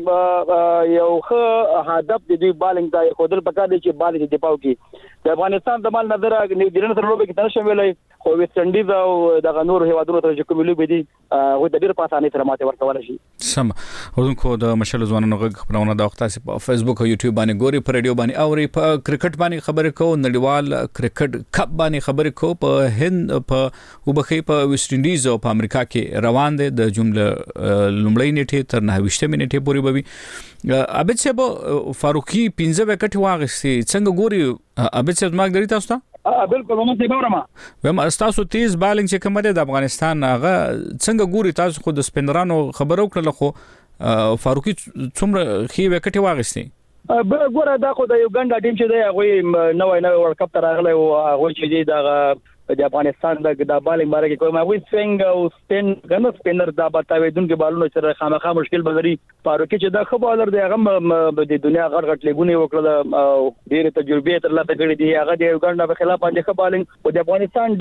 S15: سره یو ښه هدف د دې بالینګ دا خودل پکا دي چې بالینګ دفاع کوي د افغانستان د مال نظر نیوزیلند سره لوبي کې تنشم ویلای خو ویسټ انډیز او د غنور هیوادونو سره کوم لوبي دي او د ډیر پاسانه سره ماته ورکول شي
S4: سم ودونکو د مشل ځوانانو غږ خبرونه د وخت په فیسبوک او یوټیوب باندې ګوري په رادیو باندې او په کرکټ باندې خبرې کوو نړیوال کرکټ کپ باندې خبرې کوو په هند په وبخي په ویسټ انډیز او په امریکا کې روان دي د جمله لومړی نیټه تر نه وشته منټه پورې بوي ابد صاحب فاروقي پنځه وکټ واغسي څنګه ګوري ابد صاحب ماګ دري تاسو ته
S15: بالکل موږ ته ګورما
S4: ویم تاسو تیز بالینګ چې کوم د افغانستان هغه څنګه ګوري تاسو خو د سپینرانو خبرو کړل خو فاروقي څومره خي وکټ واغسي
S15: به ګوره دا خو د یوګانډا ټیم چې دی هغه نوې نوې ورلد کپ ته راغلی او هغه چې دی دا د افغانستان د د بالینګ باره کې کوم هغه سوینګ او سپین غنه سپینر دا بتاوي دونکو بالونو سره خامخا مشکل بلري فاروقي چې دا خو بالر دی هغه د دنیا غړ غټ لګونه وکړه او ډېر تجربه تر لاسه کړې دي هغه د یوګانډا په خلاف باندې خو بالینګ او د افغانستان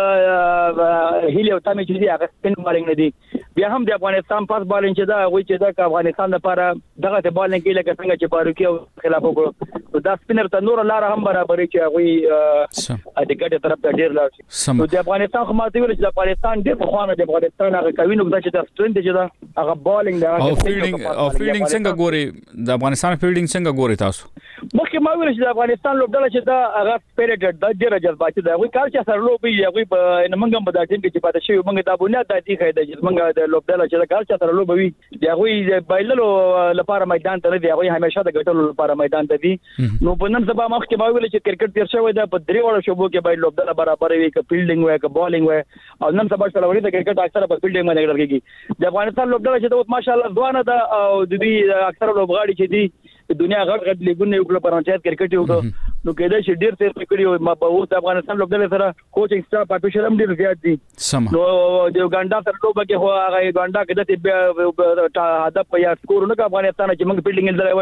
S15: ډېر هیله او تامه چې دی هغه سپین بالینګ نه دی بیا هم د افغانستان پاس بالینګ چې دا وایي چې دا افغانستان لپاره دغه ته بالینګ کې لکه څنګه چې فاروقي خلاف وکړو دا سپینر ته نور لار هم برابرې چې هغه د ګټه طرف ته ډېر لاړ
S4: سم
S15: د افغانستان خو ماته ویل چې د افغانستان ډېر په خوانه د افغانستان هغه کوي نو چې د سترنت چې دا هغه بالینګ دا
S4: او فیلډینګ او فیلډینګ څنګه ګوري د افغانستان فیلډینګ څنګه ګوري تاسو
S15: مخکې ما ویل چې د افغانستان لوبډله چې دا هغه سپیریټډ د ډېر جذباتي دا وي کار چې سره لوبي هغه په نمنګم په داتین کې چې پاتې شي موږ د بنیاد د دې خیدا چې موږ د لوبډله چې کار چې سره لوبي دی هغه بایللو لپاره میدان ته دی هغه همیشه د ګټلو لپاره میدان ته دی نو په نن سبا مخکې ما ویل چې کرکټ تیر شوی دا په درې وړو شوبو کې باید لوبډله برابر وي ک فیلډینګ وي ک بالینګ وي او نن سبا سره ورته کرکټ اکثره په فیلډینګ باندې لګل کېږي د افغانستان لوبډله چې د ماشاءالله ځوانه ده او د دې اکثره لوبغاړي چې دي د دنیا غټ غټ لیګونه یو کله پرانچایت کرکټ یو نو کېدای شي ډیر څه کړی ما په اوس د افغانستان لوبډله سره کوچینګ سټاف پاپیشر هم ډیر زیات دي نو د یوګانډا سره لوبه کې هو هغه یوګانډا کې د هدف یا سکور نه افغانستان چې موږ فیلډینګ لري وای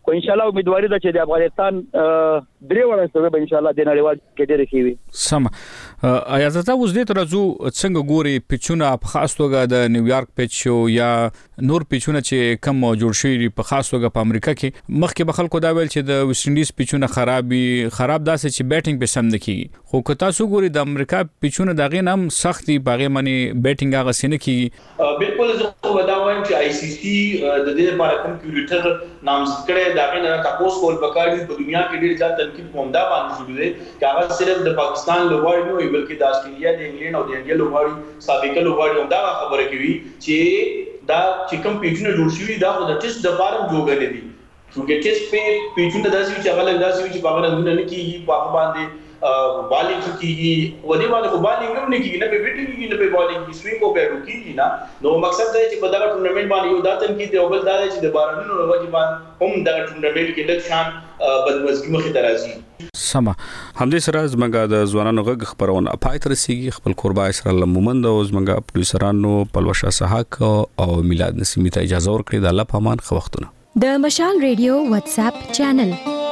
S15: خو ان شاء الله امیدواري ده چې د افغانستان درې وړاندې سره به ان شاء الله د نړیوال کې ډېر کیوي.
S4: سم ایا زتا اوس دې ترځو څنګه ګوري پیچونه په خاص توګه د نیویارک پیچ یا نور پیچونه چې کم جوړ شوی په خاص توګه په امریکا کې مخکې به خلکو دا ویل چې د ویسټ انډیز پیچونه خرابي خراب داسې چې بیټینګ به سم نه کیږي خو که تاسو ګوري د امریکا پیچونه دغه نام سختي باغې منی بیټینګ هغه سینه کیږي.
S12: بالکل زه خو دا وایم چې آی سی سی د دې لپاره کوم کیوریټر نامزد کړي دا نه تاسو کول پکاري په دنیا کې ډېر ځات تنقید کومدا باندې شروع دي چې هغه صرف د پاکستان لوبغاړي نه وي بلکې د استرالیا د انګلند او د انډیا لوبغاړي سابقه لوبغاړي هم دا خبره کوي چې دا چې کوم پیچونه جوړ شوي دا د ټیسټ د لپاره جوړ دي چې ټیسټ په پیچونه داسې چې هغه داسې چې په هغه نه کیږي په باندې بالینګ کیږي ودی باندې کو بالینګ هم نه کیږي نه په بیټینګ کیږي نه په بالینګ سوینګ او بیټو کیږي نه نو مقصد دا چې په دغه ټورنمنت باندې یو داتن کې دی او بل دا چې د بارانونو وجې باندې هم دغه ټورنمنت کې لږ شان بدمزګي مخې ته راځي.
S9: سما همدې سره زمونږ د ځوانانو غږ خبرونه پای ته رسیږي. خپل قربا اسرائیل مومند او زمونږ پروډوسرانو پلوشا سحاق او میلاد نسیمی ته اجازه ورکړي. د الله پامان خو وختونه
S16: د مشال ریډیو واتس اپ چینل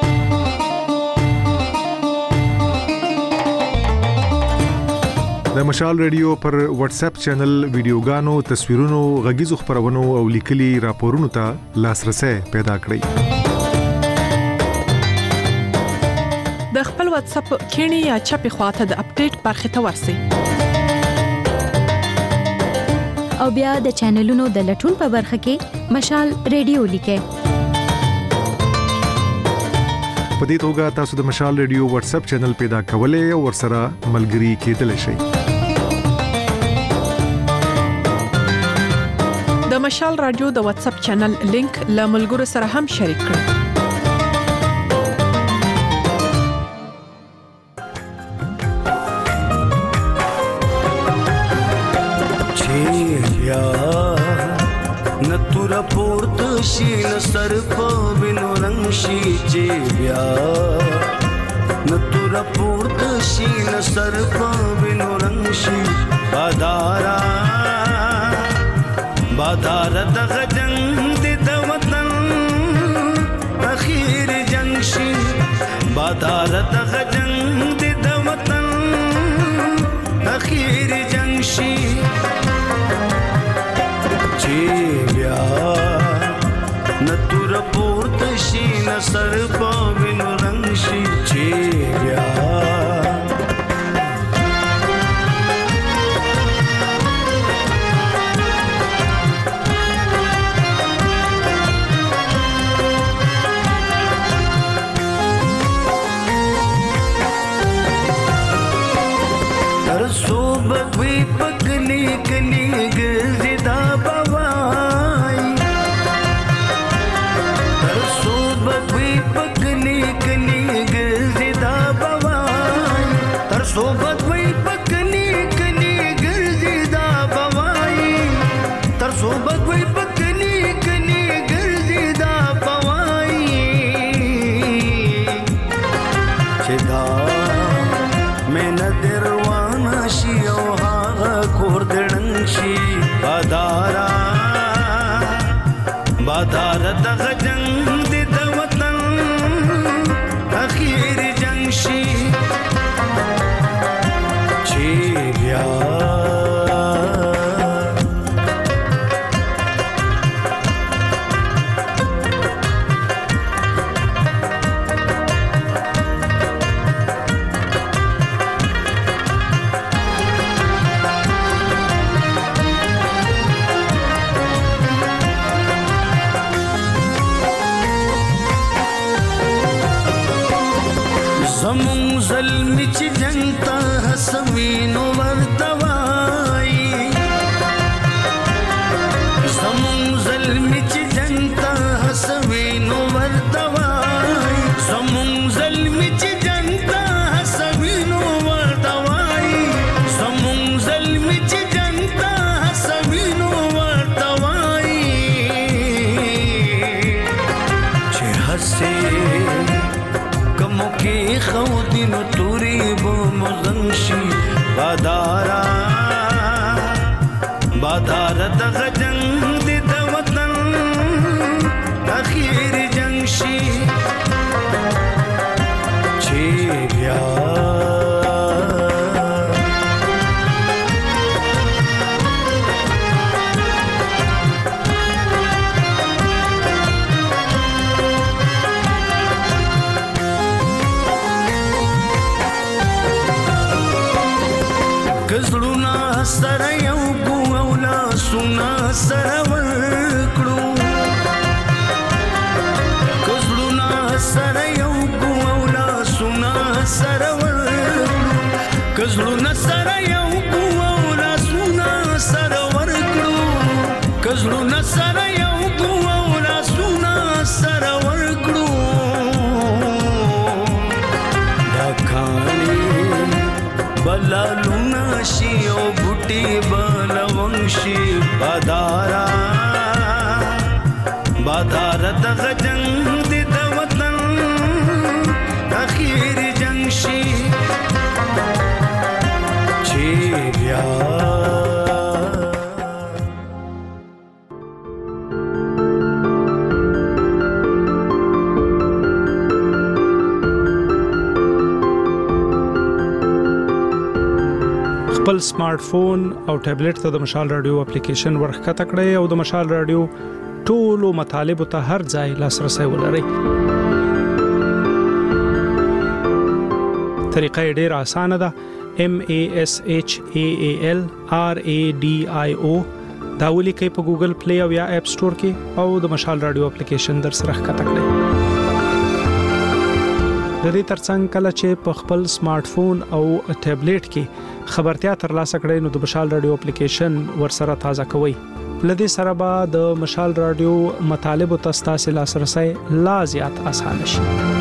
S1: د مشال ریډیو پر واتس اپ چینل ویډیوګانو تصویرونو غږیزو خبرونو او لیکلي راپورونو ته لاسرسي پیدا کړئ.
S17: د خپل واتس اپ کینی یا چپی خواته د اپډیټ برخه ته ورسئ
S16: او بیا د چینلونو د لټون په برخه کې مشال ریډیو لیکئ.
S1: په دې توګه تاسو د مشال ریډیو واتس اپ چینل پیدا کولای او ورسره ملګري کېدلی شئ.
S17: د مشال رادیو د واتس اپ چینل لینک له ملګرو سره هم شریک کړئ.
S18: نتور پورت شین سر په وینو رنگ شي چې بیا نتور پورت شین سر په وینو رنگ شي بادارا بادار د جنگ د وطن اخیر جنگ شي بادار د جنگ د وطن اخیر جنگ شي نتور پورت شي نصر په وینو رنگ شي چې بیا هر صوبه وی پکلی کلی ګرځیدا صوبت وی پکنی کنی گرزی دا بوائی تر صوبت وی پکنی کنی گرزی دا بوائی چدا میں ندروانا شی او هاغا کوردنگ شی بادارا بادار دغ جنگ دی دا وطن اخیر جنگ شی زمون ظلم چ جنتا حسوینو ورتوائی زمون ظلم چ جنتا حسوینو ورتوائی زمون ظلم چ جنتا حسوینو ورتوائی زمون ظلم چ جنتا حسوینو ورتوائی چه حسے کی خودینو توری بو مزنشی بادارا بادار دغ جنگ دی د وطن اخیر جنگ شي سونا سرور کړو کزړونا سره یو کو اولا سونا سرور کزړونا سره یو کو اولا سونا سرور کړو کزړونا سره یو کو اولا سونا سرور کړو دا کانی بلالونا شی او بوټي بلونشي بادارا بادار د جنگ د وطن اخیر جنگ شي چی بیا
S19: خپل سمارټ فون او ټابلیټ ته د مشال رادیو اپلیکیشن ورخکته کړئ او د مشال رادیو ټولو مطالبه ته هر ځای لاسرسي ولرئ. طریقه ډیره اسانه ده. M A S H A A L R A D I O دا ولیکئ په ګوګل پلی او یا اپ سٹور کې او د مشال رادیو اپلیکیشن در سره ښکته کړئ. د دې ترڅنګ کله چې په خپل سمارټ فون او ټابلیټ کې خبرتیا ترلاسه کړئ نو د مشال رادیو اپلیکیشن ورسره تازه کوئ. لدې سره به د مشال رادیو مطالب او تاسو لاسرسي لا زیات اسانه شي.